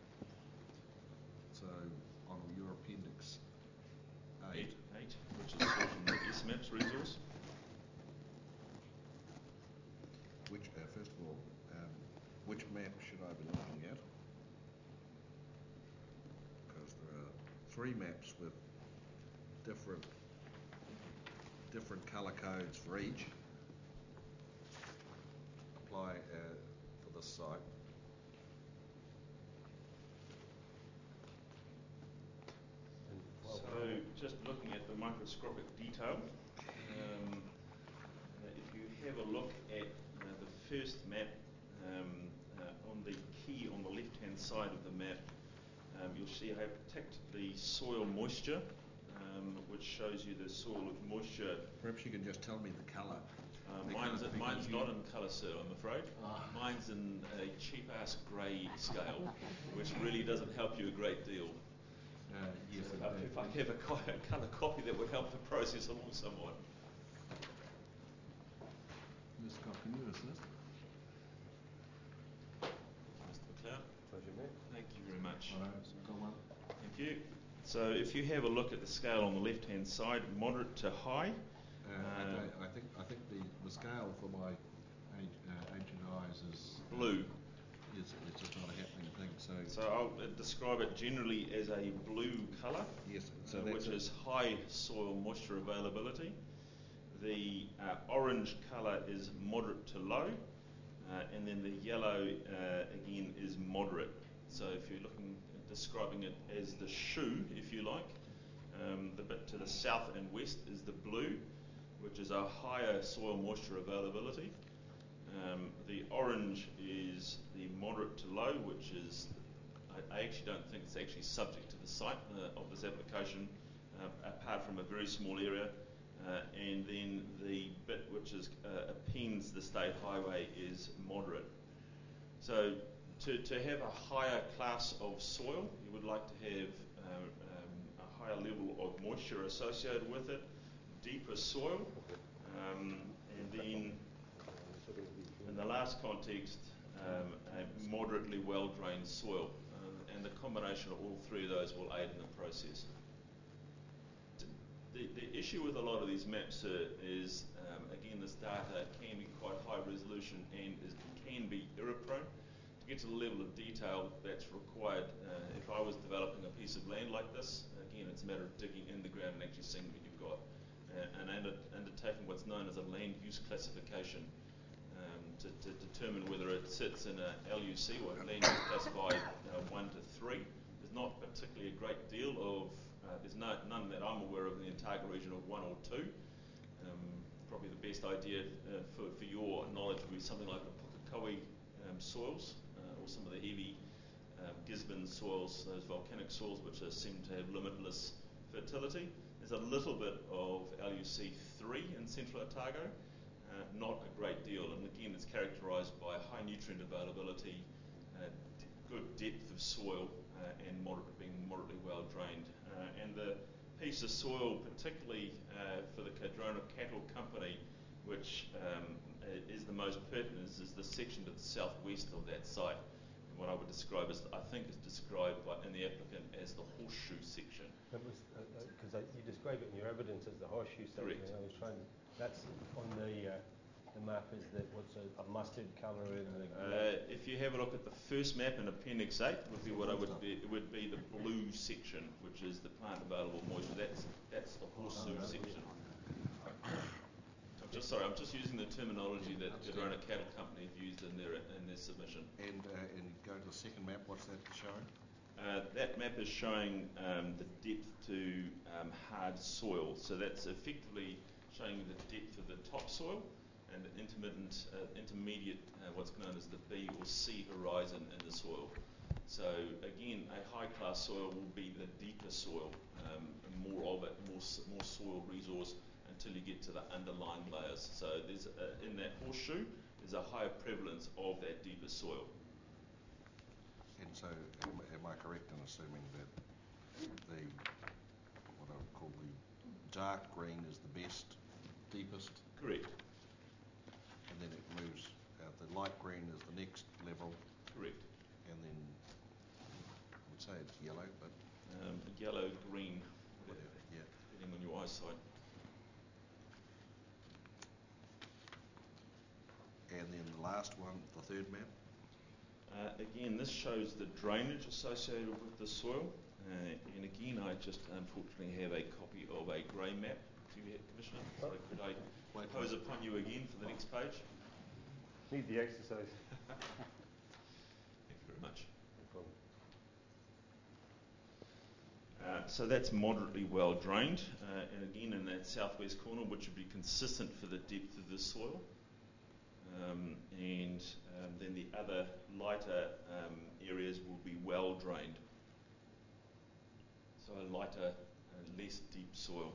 So on your appendix eight, Eight, which is from the S MAPS resource. which uh, first of all, um, which map should I be looking at? Because there are three maps with different different colour codes for each. Apply uh, for this site. And while So we're- just looking at the microscopic detail, um, uh, if you have a look at uh, the first map, um, uh, on the key on the left-hand side of the map, um, you'll see I have ticked the soil moisture, um, which shows you the soil moisture. Perhaps you can just tell me the colour. Uh, The mine's colour, mine's because not you- in colour, sir, I'm afraid. Ah. Mine's in a cheap-ass grey scale, which really doesn't help you a great deal. Uh, yes, So if, I, indeed. if I have a, co- a colour copy, that would help the process along somewhat. Mister Scott, can you assist? Mister McLeod, Pleasure, mate. thank you very much. All right, got one. Thank you. So if you have a look at the scale on the left-hand side, moderate to high. Uh, Uh, okay, I think I think the, the scale for my age, uh, ancient eyes is Blue. Is it's just not a happening thing. So, So I'll uh, describe it generally as a blue colour, yes, so uh, that's which it. is high soil moisture availability. The uh, orange colour is moderate to low, uh, and then the yellow uh, again is moderate. So if you're looking at describing it as the shoe, if you like, um, the bit to the south and west is the blue, which is a higher soil moisture availability. Um, the orange is the moderate to low, which is, I, I actually don't think it's actually subject to the site uh, of this application, uh, apart from a very small area. Uh, and then the bit which is uh, appends the state highway is moderate. So to, to have a higher class of soil, you would like to have uh, um, a higher level of moisture associated with it, deeper soil, um, and then in the last context, um, a moderately well-drained soil. Um, and the combination of all three of those will aid in the process. The, the issue with a lot of these maps uh, is, um, again, this data can be quite high resolution and is, can be error-prone. To get to the level of detail that's required, uh, if I was developing a piece of land like this, again, it's a matter of digging in the ground and actually seeing what you've got. Uh, and under, undertaking what's known as a land use classification um, to, to determine whether it sits in a L U C or land use classified uh, one to three. There's not particularly a great deal of, uh, there's no, none that I'm aware of in the Otago region of one or two. Um, probably the best idea uh, for, for your knowledge would be something like the Pukekohe um, soils uh, or some of the heavy um, Gisborne soils, those volcanic soils which are, seem to have limitless fertility. There's a little bit of L U C three in central Otago, uh, not a great deal, and again it's characterised by high nutrient availability, uh, d- good depth of soil, uh, and moderate, being moderately well drained. Uh, and the piece of soil, particularly uh, for the Cardrona Cattle Company, which um, is the most pertinent, is, is the section to the southwest of that site. And what I would describe as, I think is described by, in the applicant as the horseshoe section. That was because uh, uh, you describe it in your evidence as the horseshoe section. Correct. I was trying. That's on the uh, the map. Is that what's a, a mustard colour in the? Uh, if you have a look at the first map in Appendix eight, would be what I would be. It would be the blue section, which is the plant available moisture. That's that's the horseshoe Oh, section. I'm just sorry. I'm just using the terminology that the Cardrona Cattle Company have used in their in their submission. And uh, and go to the second map. What's that showing? Uh, that map is showing um, the depth to um, hard soil. So that's effectively showing the depth of the topsoil and the intermittent, uh, intermediate, uh, what's known as the B or C horizon in the soil. So again, a high-class soil will be the deeper soil, um, and more of it, more more soil resource until you get to the underlying layers. So there's a, in that horseshoe, there's a higher prevalence of that deeper soil. And so, am, am I correct in assuming that the, what I would call the dark green is the best, deepest? Correct. And then it moves, uh, the light green is the next level. Correct. And then, I would say it's yellow, but... Um, yellow, green, whatever, yeah. depending on your eyesight. And then the last one, the third map? Uh, again, this shows the drainage associated with the soil. Uh, and again, I just unfortunately have a copy of a grey map to you, Commissioner. So could I Wait, pose wait. upon you again for the next page? Need the exercise. Thank you very much. No problem. Uh, so that's moderately well drained. Uh, and again, in that southwest corner, which would be consistent for the depth of the soil. Um, and um, then the other lighter um, areas will be well drained. So a lighter, uh, less deep soil.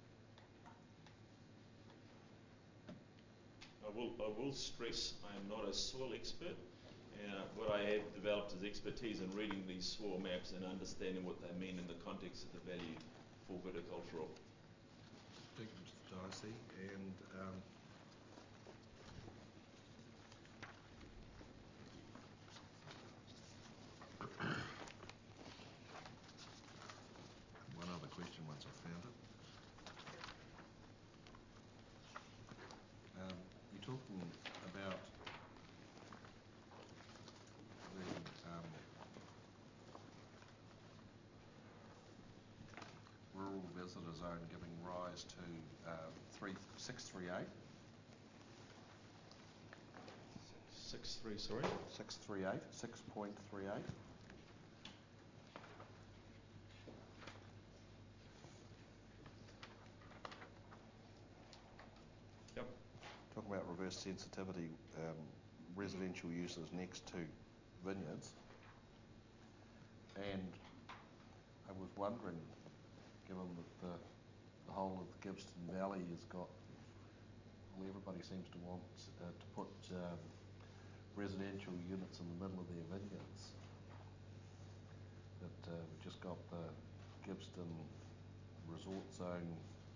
I will, I will stress I am not a soil expert. Uh, what I have developed is expertise in reading these soil maps and understanding what they mean in the context of the value for viticultural. Thank you, Mister Dicey. And um, one other question once I've found it. Um, you're talking about the um, rural visitor zone giving rise to uh, three, six three eight. Six three, sorry. Six three eight. Six point three eight. Yep. Talking about reverse sensitivity, um, residential uses next to vineyards, and I was wondering, given that the, the whole of the Gibbston Valley has got, well, everybody seems to want uh, to put um, residential units in the middle of their vineyards. That uh, we've just got the Gibbston Resort Zone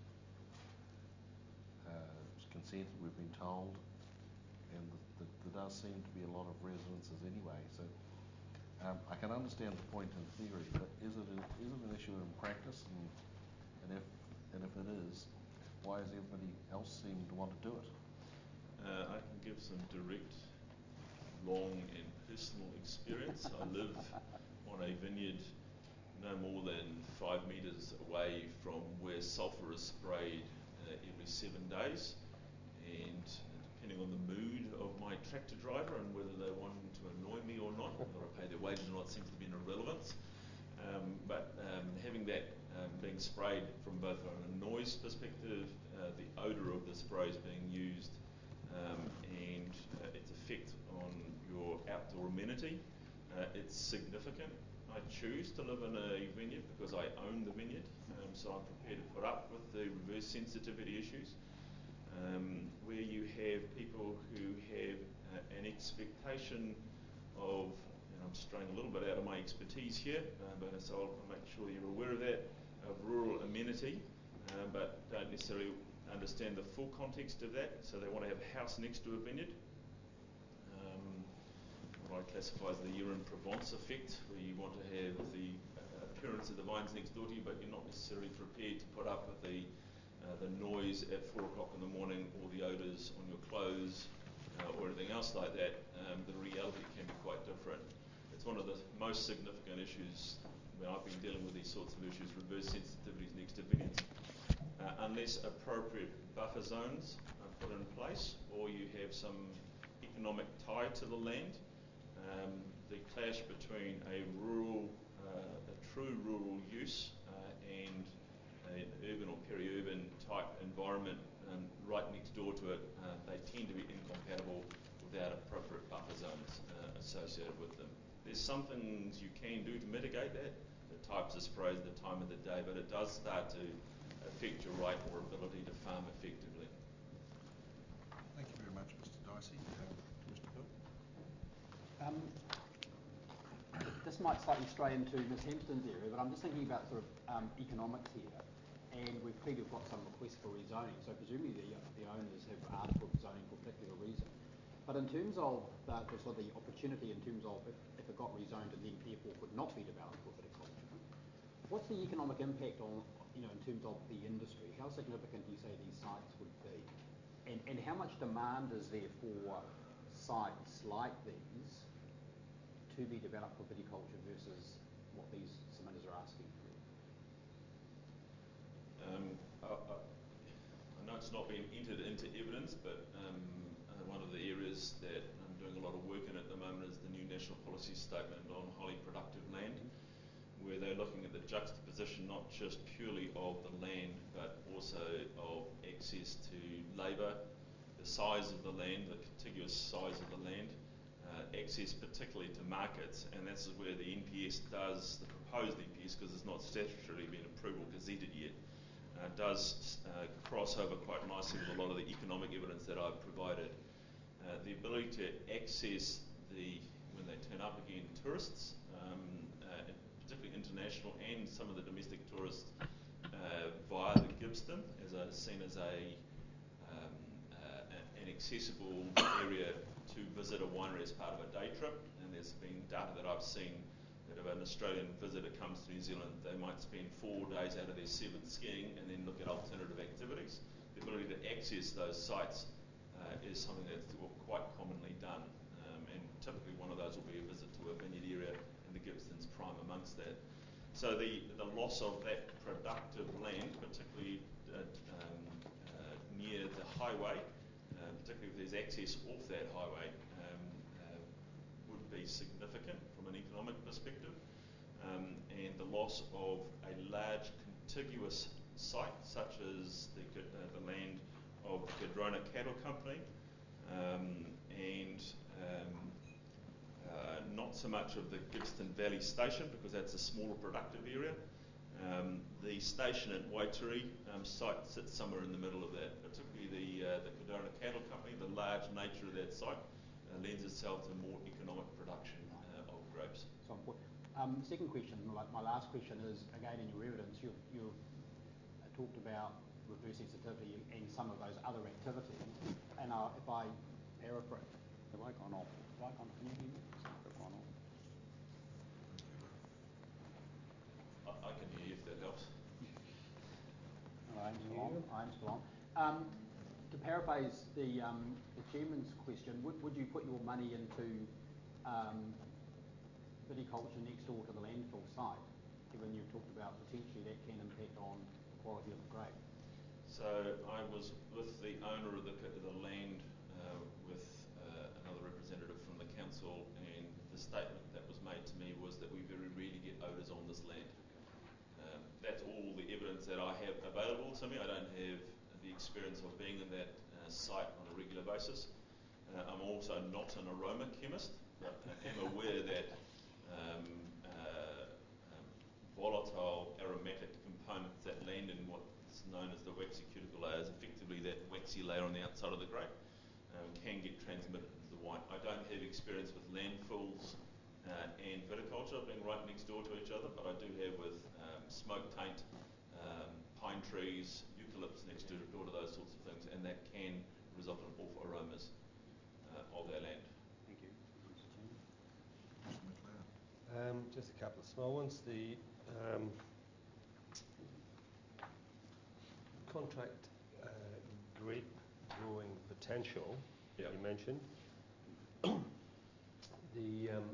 uh, consented, we've been told, and the, the, there does seem to be a lot of residences anyway. So um, I can understand the point in theory, but is it a, is it an issue in practice? And, and if and if it is, why does everybody else seem to want to do it? Uh, I can give some direct, long and personal experience. I live on a vineyard no more than five metres away from where sulphur is sprayed uh, every seven days. And depending on the mood of my tractor driver and whether they want to annoy me or not, whether I pay their wages or not seems to be an irrelevance. Um, but um, having that um, being sprayed from both a noise perspective, uh, the odour of the sprays being used, um, and uh, its effect on your outdoor amenity, uh, it's significant. I choose to live in a vineyard because I own the vineyard, um, so I'm prepared to put up with the reverse sensitivity issues. Um, where you have people who have uh, an expectation of, and I'm straying a little bit out of my expertise here, uh, but so I'll make sure you're aware of that, of rural amenity, uh, but don't necessarily understand the full context of that. So they want to have a house next to a vineyard. Um, what I classify as the Erin-Provence effect, where you want to have the uh, appearance of the vines next door to you, but you're not necessarily prepared to put up with the Uh, the noise at four o'clock in the morning, or the odours on your clothes, uh, or anything else like that. Um, the reality can be quite different. It's one of the most significant issues when I've been dealing with these sorts of issues, reverse sensitivities next to vineyards. Uh, unless appropriate buffer zones are put in place, or you have some economic tie to the land, um, the clash between a rural uh, a true rural use uh, and an urban or peri-urban type environment um, right next door to it, uh, they tend to be incompatible without appropriate buffer zones uh, associated with them. There's some things you can do to mitigate that, the types of sprays, the time of the day, but it does start to affect your right or ability to farm effectively. Thank you very much, Mister Dicey. Uh, Mister Hill? Um, this might slightly stray into Miz Hampston's area, but I'm just thinking about sort of um, economics here. And we've clearly got some requests for rezoning, so presumably the, the owners have asked for zoning for a particular reason. But in terms of the, the sort of the opportunity, in terms of if, if it got rezoned and then therefore could not be developed for viticulture, what's the economic impact on, you know, in terms of the industry? How significant do you say these sites would be? And, and how much demand is there for sites like these to be developed for viticulture versus what these submitters are asking for? Um, I, I, I know it's not been entered into evidence, but um, uh, one of the areas that I'm doing a lot of work in at the moment is the new National Policy Statement on highly productive land, where they're looking at the juxtaposition not just purely of the land, but also of access to labour, the size of the land, the contiguous size of the land, uh, access particularly to markets, and this is where the N P S does, the proposed N P S, because it's not statutorily been approved or gazetted yet, uh, does uh, cross over quite nicely with a lot of the economic evidence that I've provided. Uh, the ability to access the, when they turn up again, tourists, um, uh, particularly international and some of the domestic tourists uh, via the Gibbston, as a, seen as a um, uh, an accessible area to visit a winery as part of a day trip. And there's been data that I've seen that if an Australian visitor comes to New Zealand, they might spend four days out of their seven skiing and then look at alternative activities. The ability to access those sites uh, is something that's quite commonly done, um, and typically one of those will be a visit to a vineyard area, and the Gibbston's prime amongst that. So the, the loss of that productive land, particularly uh, um, uh, near the highway, uh, particularly if there's access off that highway, um, uh, would be significant from an economic perspective. Um, and the loss of a large contiguous site, such as the, uh, the land of the Cadrona Cattle Company, um, and um, uh, not so much of the Gibbston Valley Station, because that's a smaller productive area. Um, the station at Waitiri um, site sits somewhere in the middle of that, particularly the, uh, the Cadrona Cattle Company. The large nature of that site uh, lends itself to more economic production uh, of grapes. So, um, second question, my, my last question is, again in your evidence, you've, you've talked about reverse sensitivity and some of those other activities, and uh, if I paraphrase, have I gone off? Have I gone, can you hear me? I've gone off. I, I can hear you if that helps. No, I'm still on. I'm still on. Um, to paraphrase the, um, the chairman's question, would, would you put your money into um, viticulture next door to the landfill site, given you've talked about potentially that can impact on the quality of the grape? So I was with the owner of the, the land, uh, with uh, another representative from the council, and the statement that was made to me was that we very rarely get odours on this land. Um, that's all the evidence that I have available to me. I don't have the experience of being in that uh, site on a regular basis. Uh, I'm also not an aroma chemist, but I am aware that um, uh, um, volatile aromatic components that land in what known as the waxy cuticle layer, is effectively that waxy layer on the outside of the grape, um, can get transmitted into the wine. I don't have experience with landfills uh, and viticulture being right next door to each other, but I do have with um, smoke taint, um, pine trees, eucalypts next door to those sorts of things, and that can result in awful aromas uh, of their land. Thank you. Um, just a couple of small ones. The um, contract uh, grape growing potential yep. you mentioned. the um,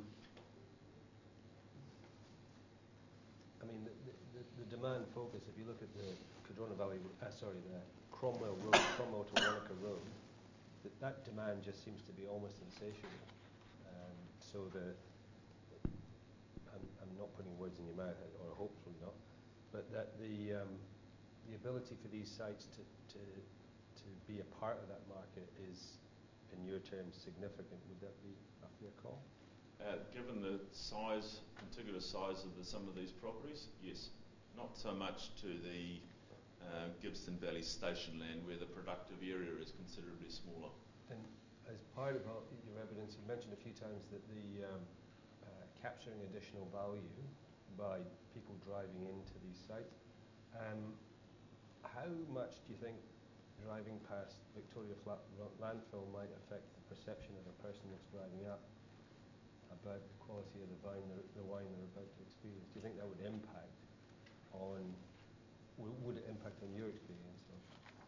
I mean the, the, the demand focus. If you look at the Cadrona Valley, uh, sorry, the Cromwell Road, Cromwell to Wanaka Road, that, that demand just seems to be almost insatiable. Um, so the I'm, I'm not putting words in your mouth, or hopefully not, but that the um, the ability for these sites to, to to be a part of that market is, in your terms, significant. Would that be a fair call? Uh, given the size, contiguous size of the, some of these properties, yes. Not so much to the uh, Gibston Valley station land, where the productive area is considerably smaller. And as part of your evidence, you mentioned a few times that the um, uh, capturing additional value by people driving into these sites. Um, how much do you think driving past Victoria Flat landfill might affect the perception of a person that's driving up about the quality of the wine, the, the wine they're about to experience? Do you think that would impact on, w would it impact on your experience? Or?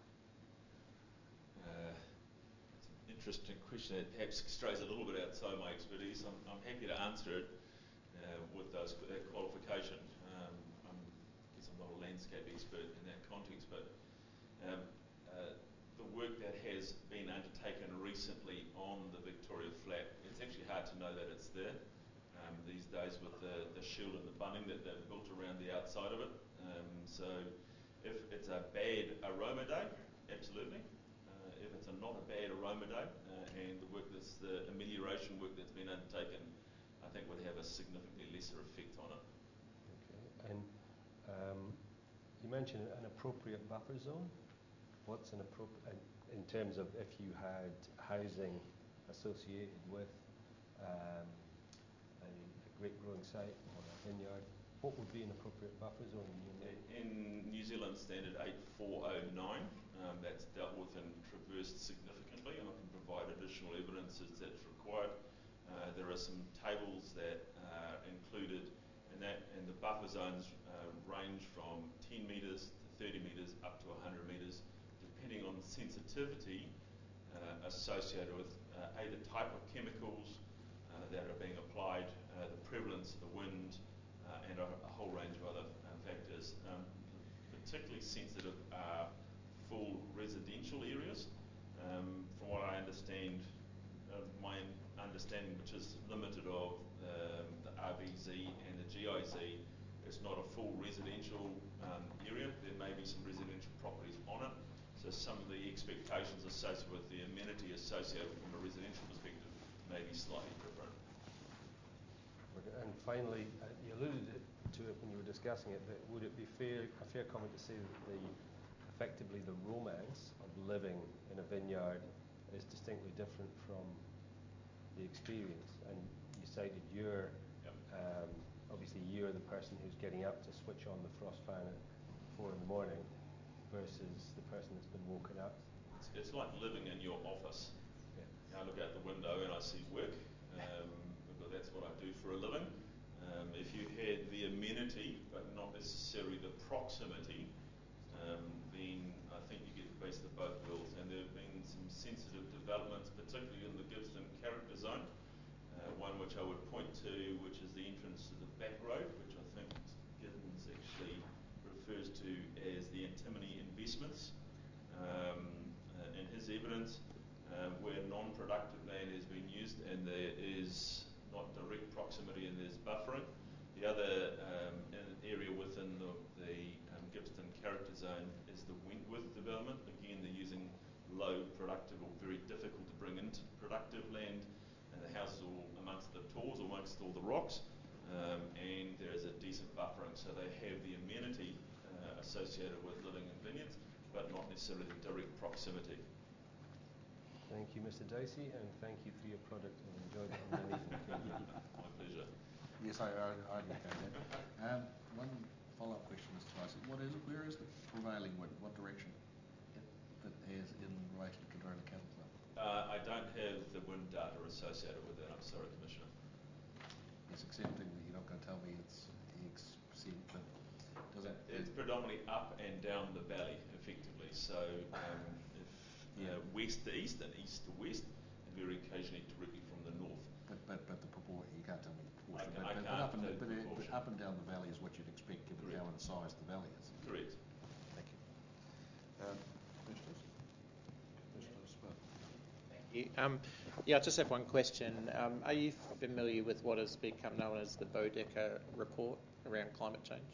Uh, it's an interesting question that perhaps strays a little bit outside my expertise. I'm, I'm happy to answer it uh, with those, that qualification. Um, I'm, I guess I'm not a landscape expert in that context, but um, uh, the work that has been undertaken recently on the Victoria Flat, it's actually hard to know that it's there um, these days with the, the shield and the bunning that they've built around the outside of it. Um, so if it's a bad aroma day, absolutely. Uh, if it's a not a bad aroma day, uh, and the work that's the amelioration work that's been undertaken, I think would have a significantly lesser effect on it. Okay. And um, you mentioned an appropriate buffer zone. What's an appropriate, in terms of if you had housing associated with um, a, a grape growing site or a vineyard, what would be an appropriate buffer zone in your mind? In New Zealand Standard eight four oh nine, um, that's dealt with and traversed significantly, and I can provide additional evidence as that's required. Uh, there are some tables that are included in that, and the buffer zones uh, range from ten metres to thirty metres up to one hundred metres, depending on the sensitivity uh, associated with uh, A, the type of chemicals uh, that are being applied, uh, the prevalence of the wind, uh, and a, a whole range of other uh, factors. Um, particularly sensitive are full residential areas. Um, from what I understand, uh, my understanding, which is limited, of um, the R V Z and the G I Z, it's not a full residential um, area. There may be some residential properties on it. So some of the expectations associated with the amenity associated from a residential perspective may be slightly different. And finally, uh, you alluded to it when you were discussing it, but would it be fair, a fair comment to say that the, effectively the romance of living in a vineyard is distinctly different from the experience? And you cited your, yep. um, obviously you're the person who's getting up to switch on the frost fan at four in the morning versus the person that's been woken up. It's, it's like living in your office. Yeah. You know, I look out the window and I see work, um, because that's what I do for a living. Um, if you had the amenity, but not necessarily the proximity, um, then I think you get the best of both worlds. And there have been some sensitive developments, particularly in the Gibston character zone. Uh, one which I would point to, which is the entrance to the back road, which I think Giddens actually refers to as the antimony investments. Um, uh, in his evidence, uh, where non-productive land has been used and there is not direct proximity and there's buffering. The other um, area within the, the um, Gibston character zone is the Wentworth development. Again, they're using low productive or very difficult to bring into productive land, and the houses are all amongst the tors, amongst all the rocks, um, and there is a decent buffering, so they have the amenity uh, associated with living in vineyards, but not necessarily the direct proximity. Thank you, Mister Dicey, and thank you for your product. I've enjoyed it underneath. My pleasure. Yes, I, I, I understand that. Um, one follow-up question, Mister Dicey. What is, where is the prevailing wind? What direction it, it is in relation to Cardrona Cattle Club? Uh, I don't have the wind data associated with that. I'm sorry, Commissioner. Yes, accepting that you're not going to tell me it's X percent, but does it? It's predominantly up and down the valley, effectively. So um, if yeah. uh, west to east and east to west, and very occasionally directly from the north. But but but the proportion, you can't tell me the proportion. I, but, I but, can't up and, tell but, the but up and down the valley is what you'd expect, given Correct. how incised the valley is. Correct. Thank you. Um, questions? Commissioner Smith. Thank you. you. Um, yeah, I just have one question. Um, are you familiar with what has become known as the Boudica report around climate change?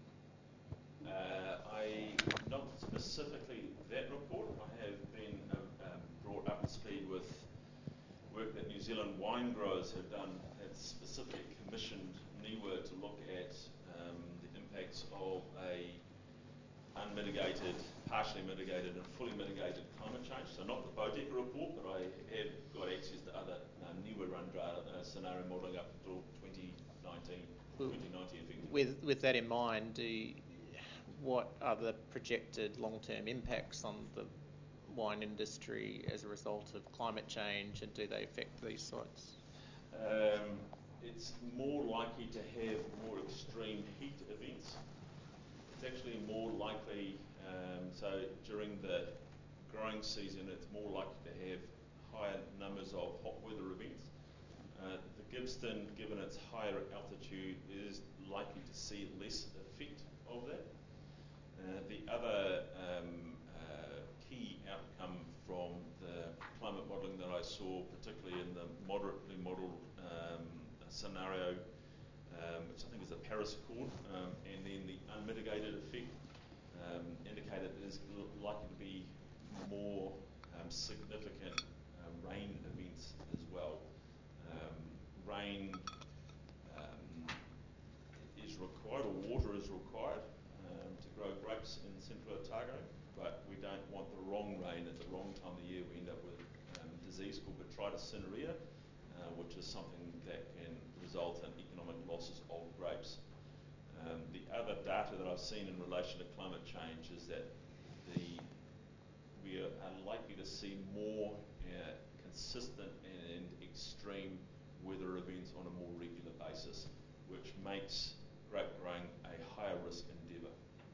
Uh, I not specifically that report. I have been uh, um, brought up to speed with work that New Zealand wine growers have done. Have specifically commissioned NIWA to look at um, the impacts of a unmitigated, partially mitigated and fully mitigated climate change. So not the Boudica report, but I have got access to other uh, NIWA run data, uh, scenario modelling up until twenty nineteen, twenty ninety effectively. With, with that in mind, do you, what are the projected long-term impacts on the wine industry as a result of climate change, and do they affect these sites? Um, it's more likely to have more extreme heat events. It's actually more likely, um, so during the growing season, it's more likely to have higher numbers of hot weather events. Uh, the Gibbston, given its higher altitude, is likely to see less effect of that. Uh, the other um, uh, key outcome from the climate modelling that I saw, particularly in the moderately modelled um, scenario, um, which I think is the Paris Accord, um, and then the unmitigated effect, um, indicated is l- likely to be more um, significant um, rain events as well. Um, rain um, is required, or water is required, um, to grow grapes in Central Otago, but we don't want the wrong rain at the wrong time of the year. We end up with um, a disease called Botrytis cinerea, uh, which is something that can result in economic losses of grapes. Um, the other data that I've seen in relation to climate change is that the we are, are likely to see more uh, consistent and extreme weather events on a more regular basis, which makes grape growing a higher risk endeavour.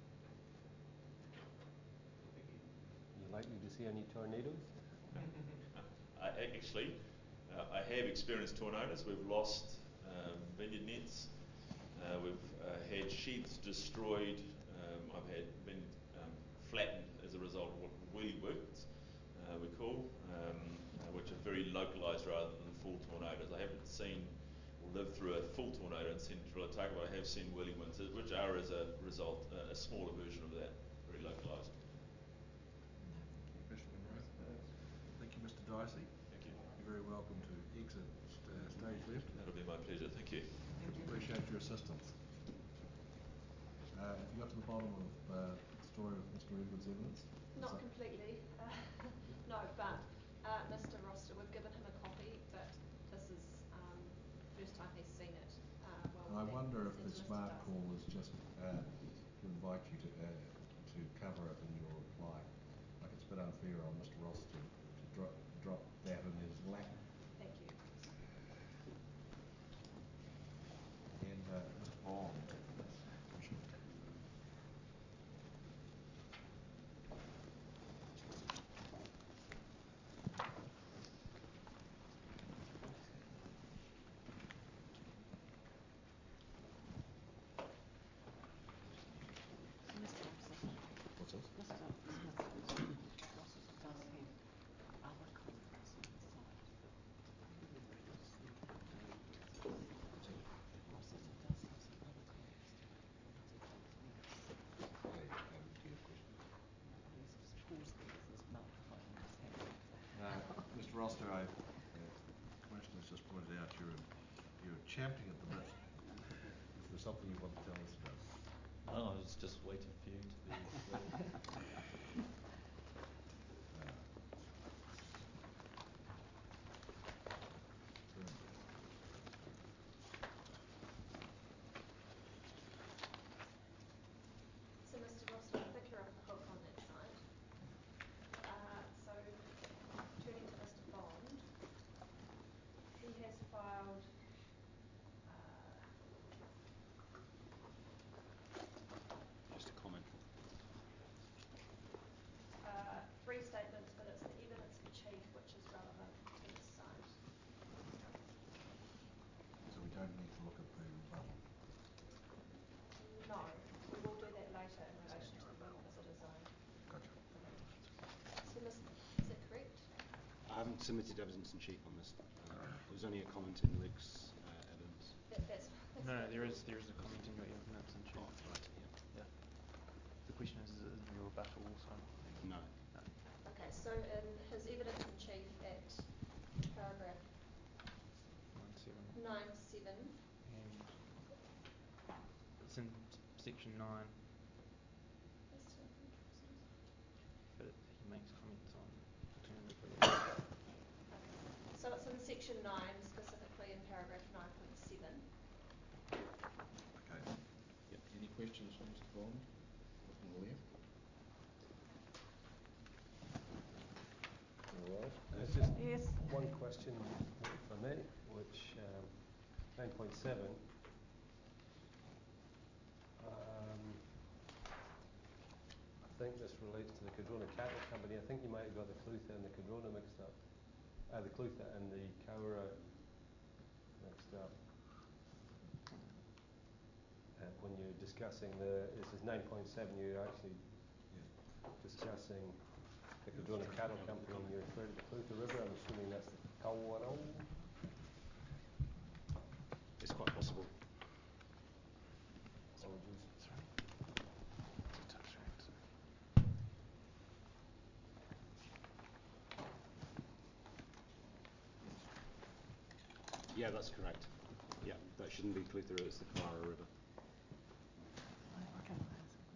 Are you likely to see any tornadoes? I, actually, uh, I have experienced tornadoes. We've lost um, vineyard nets. Uh, we've uh, had sheds destroyed. Um, I've had been um, flattened as a result of what wheelie works uh, we call, um, uh, which are very localised rather than full tornadoes. I haven't seen or lived through a full tornado in Central Otago, but I have seen wheelie winds, which are as a result uh, a smaller version of that, very localised. Commissioner Monroe. Thank you, Mister Dicey. Thank you. You're very welcome to exit uh, stage left. That'll be my pleasure. Thank you. Appreciate your assistance. Uh, have you got to the bottom of uh, the story of Mister Edwards' evidence? Not completely, uh, no, but uh, Mister Roster, we've given him a copy, but this is um, first time he's seen it. Uh, well, I wonder if the Mister smart Dicey. call is just uh, to invite you to uh, to cover it in your reply. Like, it's a bit unfair on Mister Ross to, to drop drop that in his lap. Thank you. And uh, Mister Bond. What's this? Mister Smith does have other comments on the site. Rossiter does have some other comments to make once he comes in. Hey, um, do you have questions? He's just paused there with his microphone in his hand. Uh, Mister Roster, I, uh, Commissioner's just pointed out you're, you're champing at the bit. Is there something you want to tell us about? No, I was just waiting for you to be ready. So Mister Roster, I think you're off the hook on that side. Uh, so turning to Mister Bond, he has filed uh, Just a comment. haven't submitted evidence in chief on this. Uh, there was only a comment in Luke's uh, evidence. That, that's, that's No, no, what- there is there is a comment in the evidence and Oh, right, yeah. Yeah. The question is, is it in your rebuttal also? No. No. Okay, so in his evidence in chief at paragraph Nine seven. nine seven, And it's in section nine, but it, he makes comments on alternative relief. so it's in section nine, specifically in paragraph nine point seven. Okay. Yep. Any questions for Mister Bond from the left? All right. There's just Yes. one question, if I may, which um, nine point seven. Um, I think this relates to the Cadrona Cattle Company. I think you might have got the Clutha and the Cadrona mixed up. Uh, the Clutha and the Cowra mixed up. Uh, when you're discussing the, this is nine point seven, you're actually discussing the Cadrona Cattle Company and you refer to the Clutha River. I'm assuming that's the Kawarau. It's quite possible. Apologies. Yeah, that's correct. Yeah, that shouldn't be Clutha River, it's the Clara River. Okay.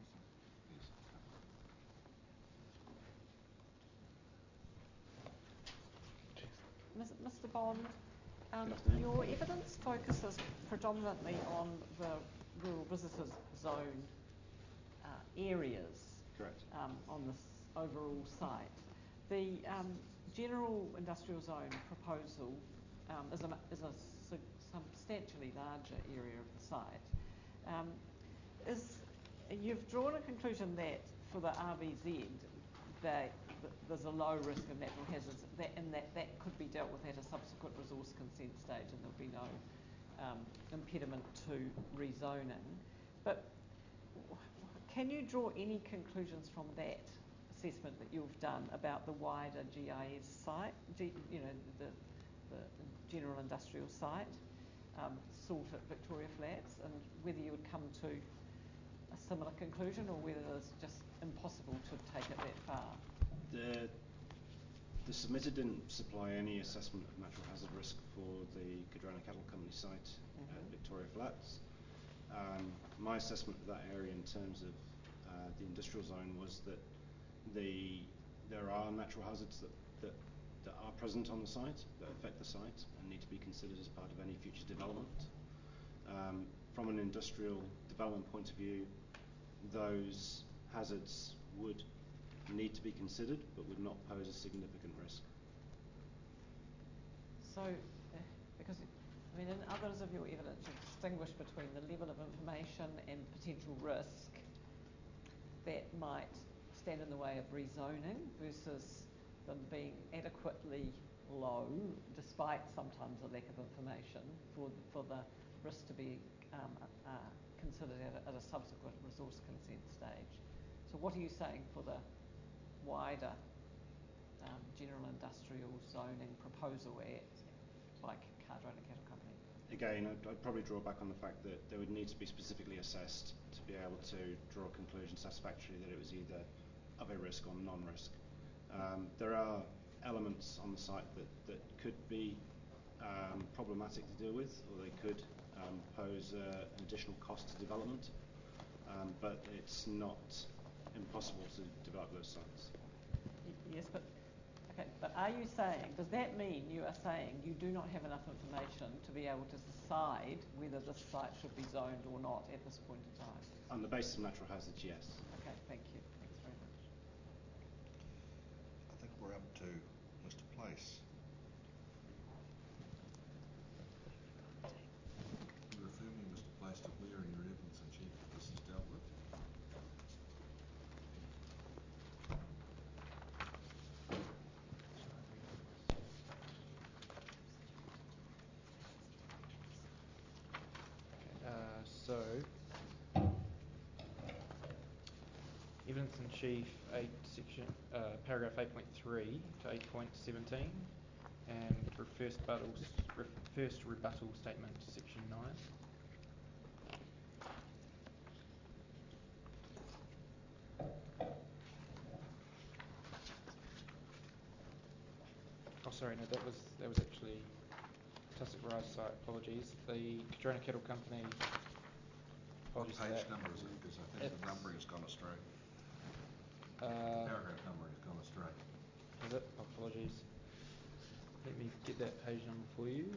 Mis- Mister Bond, um, Good afternoon. your evidence focuses predominantly on the rural visitors zone uh, areas Correct. um, on this overall site. The um, general industrial zone proposal um, is, a, is a su- substantially larger area of the site. Um, is you've drawn a conclusion that for the R V Z, that th- there's a low risk of natural hazards, that, and that that could be dealt with at a subsequent resource consent stage, and there'll be no um, impediment to rezoning. But can you draw any conclusions from that assessment that you've done about the wider G I S site, G, you know, the, the general industrial site, um, sought at Victoria Flats, and whether you would come to a similar conclusion or whether it's just impossible to take it that far? The, the submitter didn't supply any assessment of natural hazard risk for the Cadrona Cattle Company site Mm-hmm. at Victoria Flats. Um, my assessment of that area in terms of uh, the industrial zone was that the there are natural hazards that, that, that are present on the site, that affect the site and need to be considered as part of any future development. Um, from an industrial development point of view, those hazards would need to be considered but would not pose a significant risk. So, uh, because, I mean, in others of your evidence, you distinguish between the level of information and potential risk that might stand in the way of rezoning versus them being adequately low, despite sometimes a lack of information, for the, for the risk to be um, uh, considered at a, at a subsequent resource consent stage. So what are you saying for the wider um, general industrial zoning proposal at by Cadrona Cattle Company? Again, I'd, I'd probably draw back on the fact that there would need to be specifically assessed to be able to draw a conclusion satisfactory that it was either of a risk or non-risk. Um, there are elements on the site that, that could be um, problematic to deal with, or they could um, pose uh, an additional cost to development, um, but it's not impossible to develop those sites. Y- yes, but okay, but are you saying, does that mean you are saying you do not have enough information to be able to decide whether this site should be zoned or not at this point in time? On the basis of natural hazards, yes. Okay, thank you. Thanks very much. I think we're up to Mister Place. You're affirming, Mister Place, to where in your evidence in chief this is dealt with? Uh, so, evidence in chief, eight section, uh, paragraph eight point three to eight point seventeen. and for first, rebuttal, first rebuttal statement, section nine. Oh, sorry, no, that was that was actually Tussock Rise site. Apologies. The Cardrona Cattle Company. What Apologies for page that. number is it? Because I think It's, the numbering has gone astray. Uh, Paragraph numbering has gone astray. Is it? Apologies. Let me get that page number for you.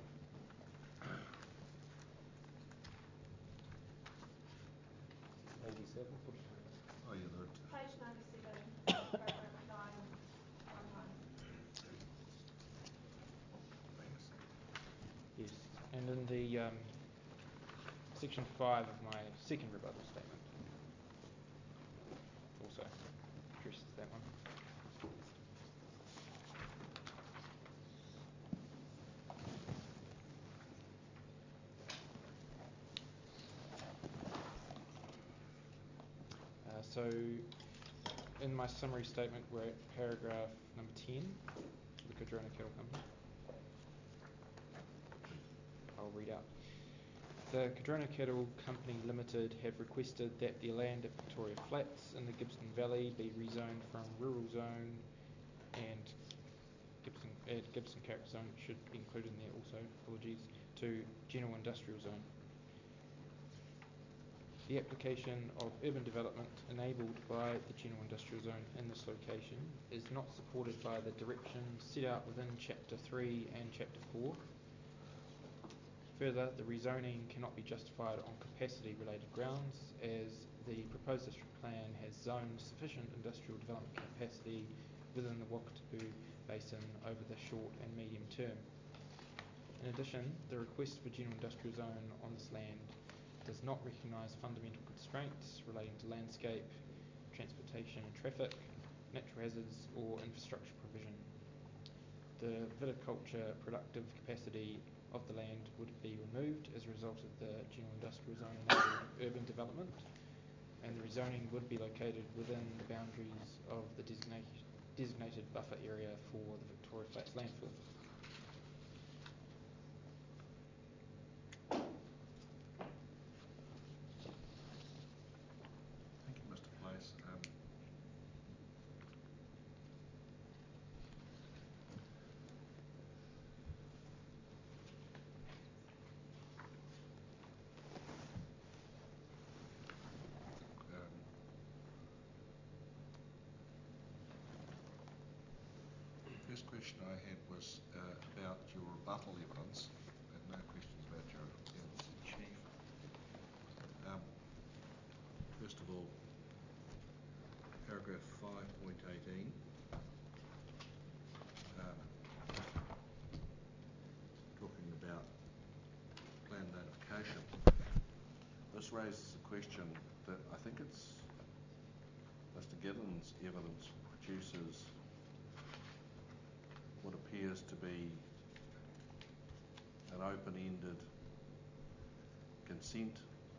ninety-seven. Oh yeah, there. Page ninety-seven, paragraph nine, one nine. Thanks. Yes, and in the um, section five of my second rebuttal statement, also addresses that one. Uh, so, in my summary statement, we're at paragraph number ten, the Cardrona Cattle Company. I'll read out. The Cardrona Cattle Company Limited have requested that the land at Victoria Flats in the Gibson Valley be rezoned from rural zone and Gibson, uh, Gibson Character Zone should be included in there also, apologies, to general industrial zone. The application of urban development enabled by the general industrial zone in this location is not supported by the directions set out within Chapter three and Chapter four. Further, the rezoning cannot be justified on capacity-related grounds, as the proposed district plan has zoned sufficient industrial development capacity within the Wakatipu Basin over the short and medium term. In addition, the request for general industrial zone on this land does not recognise fundamental constraints relating to landscape, transportation and traffic, natural hazards or infrastructure provision. The viticulture productive capacity of the land would be removed as a result of the general industrial zone enabled urban development, and the rezoning would be located within the boundaries of the designated, designated buffer area for the Victoria Flats landfill. Thank you, Mister Place. Um, um, First question I had was uh, about your rebuttal evidence. I had no questions about your evidence in chief. Um, first of all, paragraph five point eighteen. Um, talking about plan notification. This raises a question that I think it's Mister Giddens' evidence produces what appears to be an open-ended consent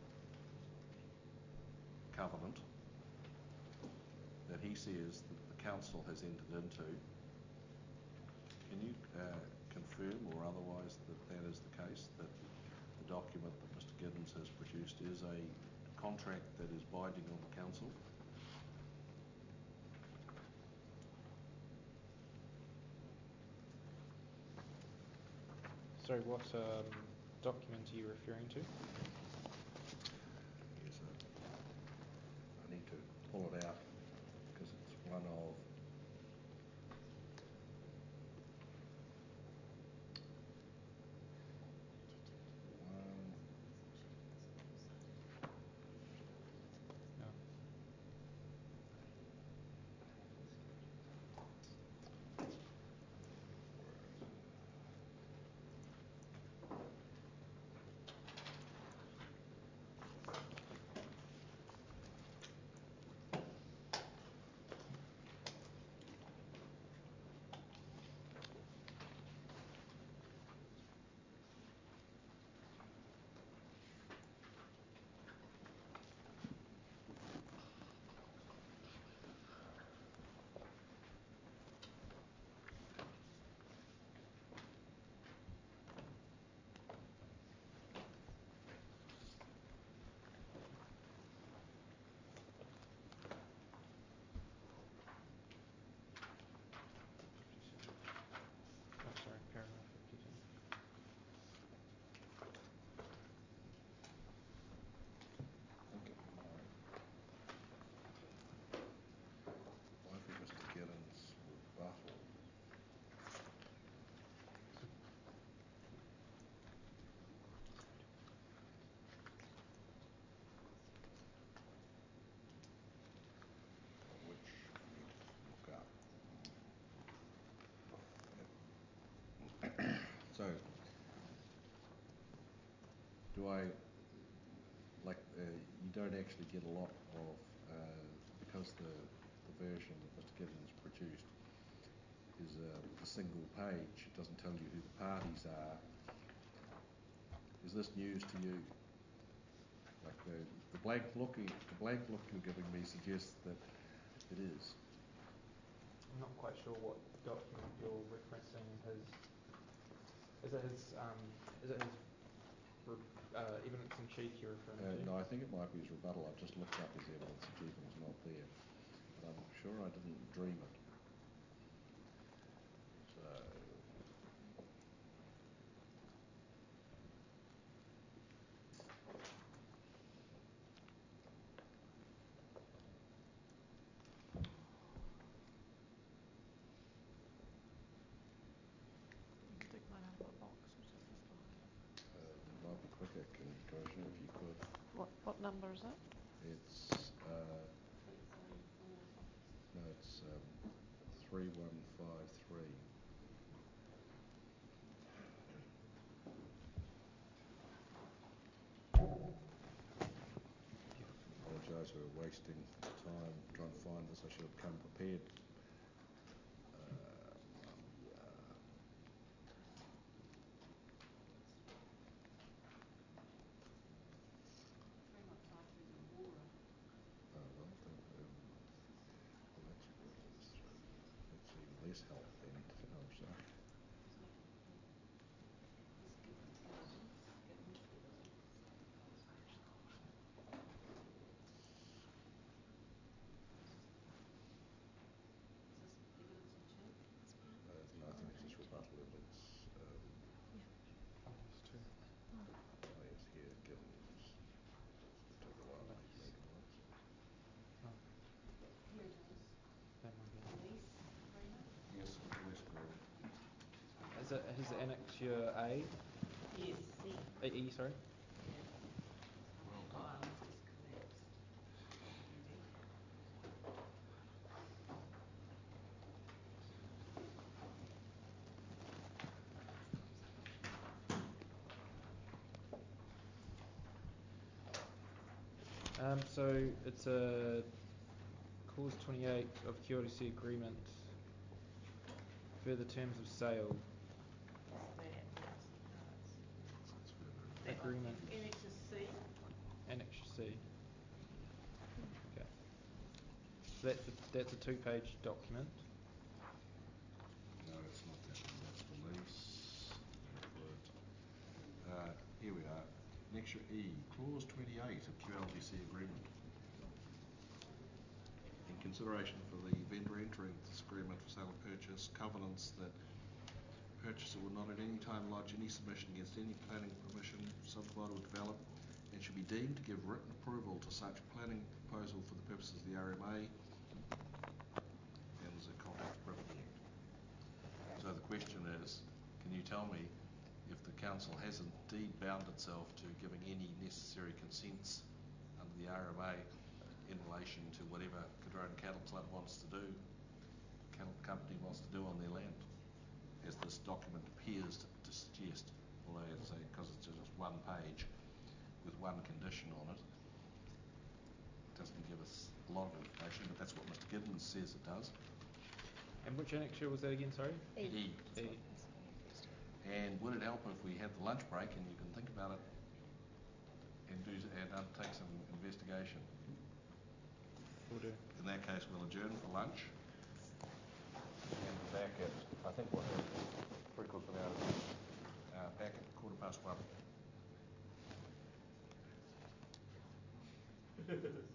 covenant that he says that the council has entered into. Can you uh, confirm or otherwise that that is the case, that the document that Mister Giddens has produced is a contract that is binding on the council? Sorry, what um, document are you referring to? Yes, uh, I need to pull it out because it's one of one. No. So, do I, like, uh, you don't actually get a lot of, uh, because the, the version that Mister Gibbons produced is a, a single page, it doesn't tell you who the parties are. Is this news to you? Like the, the blank look, the blank look you're giving me suggests that it is. I'm not quite sure what document you're referencing. His is it his um, is it his re- uh, evidence in chief you're referring Uh, to? no, I think it might be his rebuttal. I've just looked up his evidence in chief and it's not there. But I'm sure I didn't dream it. So. Stick mine out of a box, which is this one. Uh, it might be quicker, can Commissioner, if you could. What what number is it? It's uh, no, it's um, three one five three. Apologise for wasting time trying to find this. I should have come prepared. Uh, yeah. Oh, well, don't, um, well, that's good. That's, that's even less help then. I'm sorry. Uh, no, I think it's just rebuttal evidence. Um, Oh, there's two. oh, yes, here, Gibbons. It took a while to make me guys. Oh. That might be it. Yes, lease agreement. Is it his annexure A? Yes, C. Uh, E, sorry. Well done. Um, so it's a clause twenty-eight of Kia ora C agreement. Further terms of sale. That's further. Agreement. Annexure C. Annexure C. Okay. So that's a, that's a two-page document. No, it's not that one. That's the lease. Wait for it. Uh, here we are. Annexure E, clause twenty-eight of Q L G C agreement. In consideration for the vendor entering this agreement for sale and purchase, covenants that purchaser will not at any time lodge any submission against any planning permission, subdivide or develop, and should be deemed to give written approval to such planning proposal for the purposes of the R M A and the Contact Property Act. So the question is, can you tell me if the council has indeed bound itself to giving any necessary consents under the R M A in relation to whatever Cardrona Cattle Club wants to do, cattle company wants to do on their land, as this document appears to, to suggest, although as I say, because it's just one page with one condition on it, it doesn't give us a lot of information, but that's what Mister Gibbons says it does. And which annexure was that again, sorry? E. E. And would it help if we had the lunch break and you can think about it and do and undertake some investigation? Will do. In that case, we'll adjourn for lunch and be back at, I think, what record's been out of uh, back at quarter past one.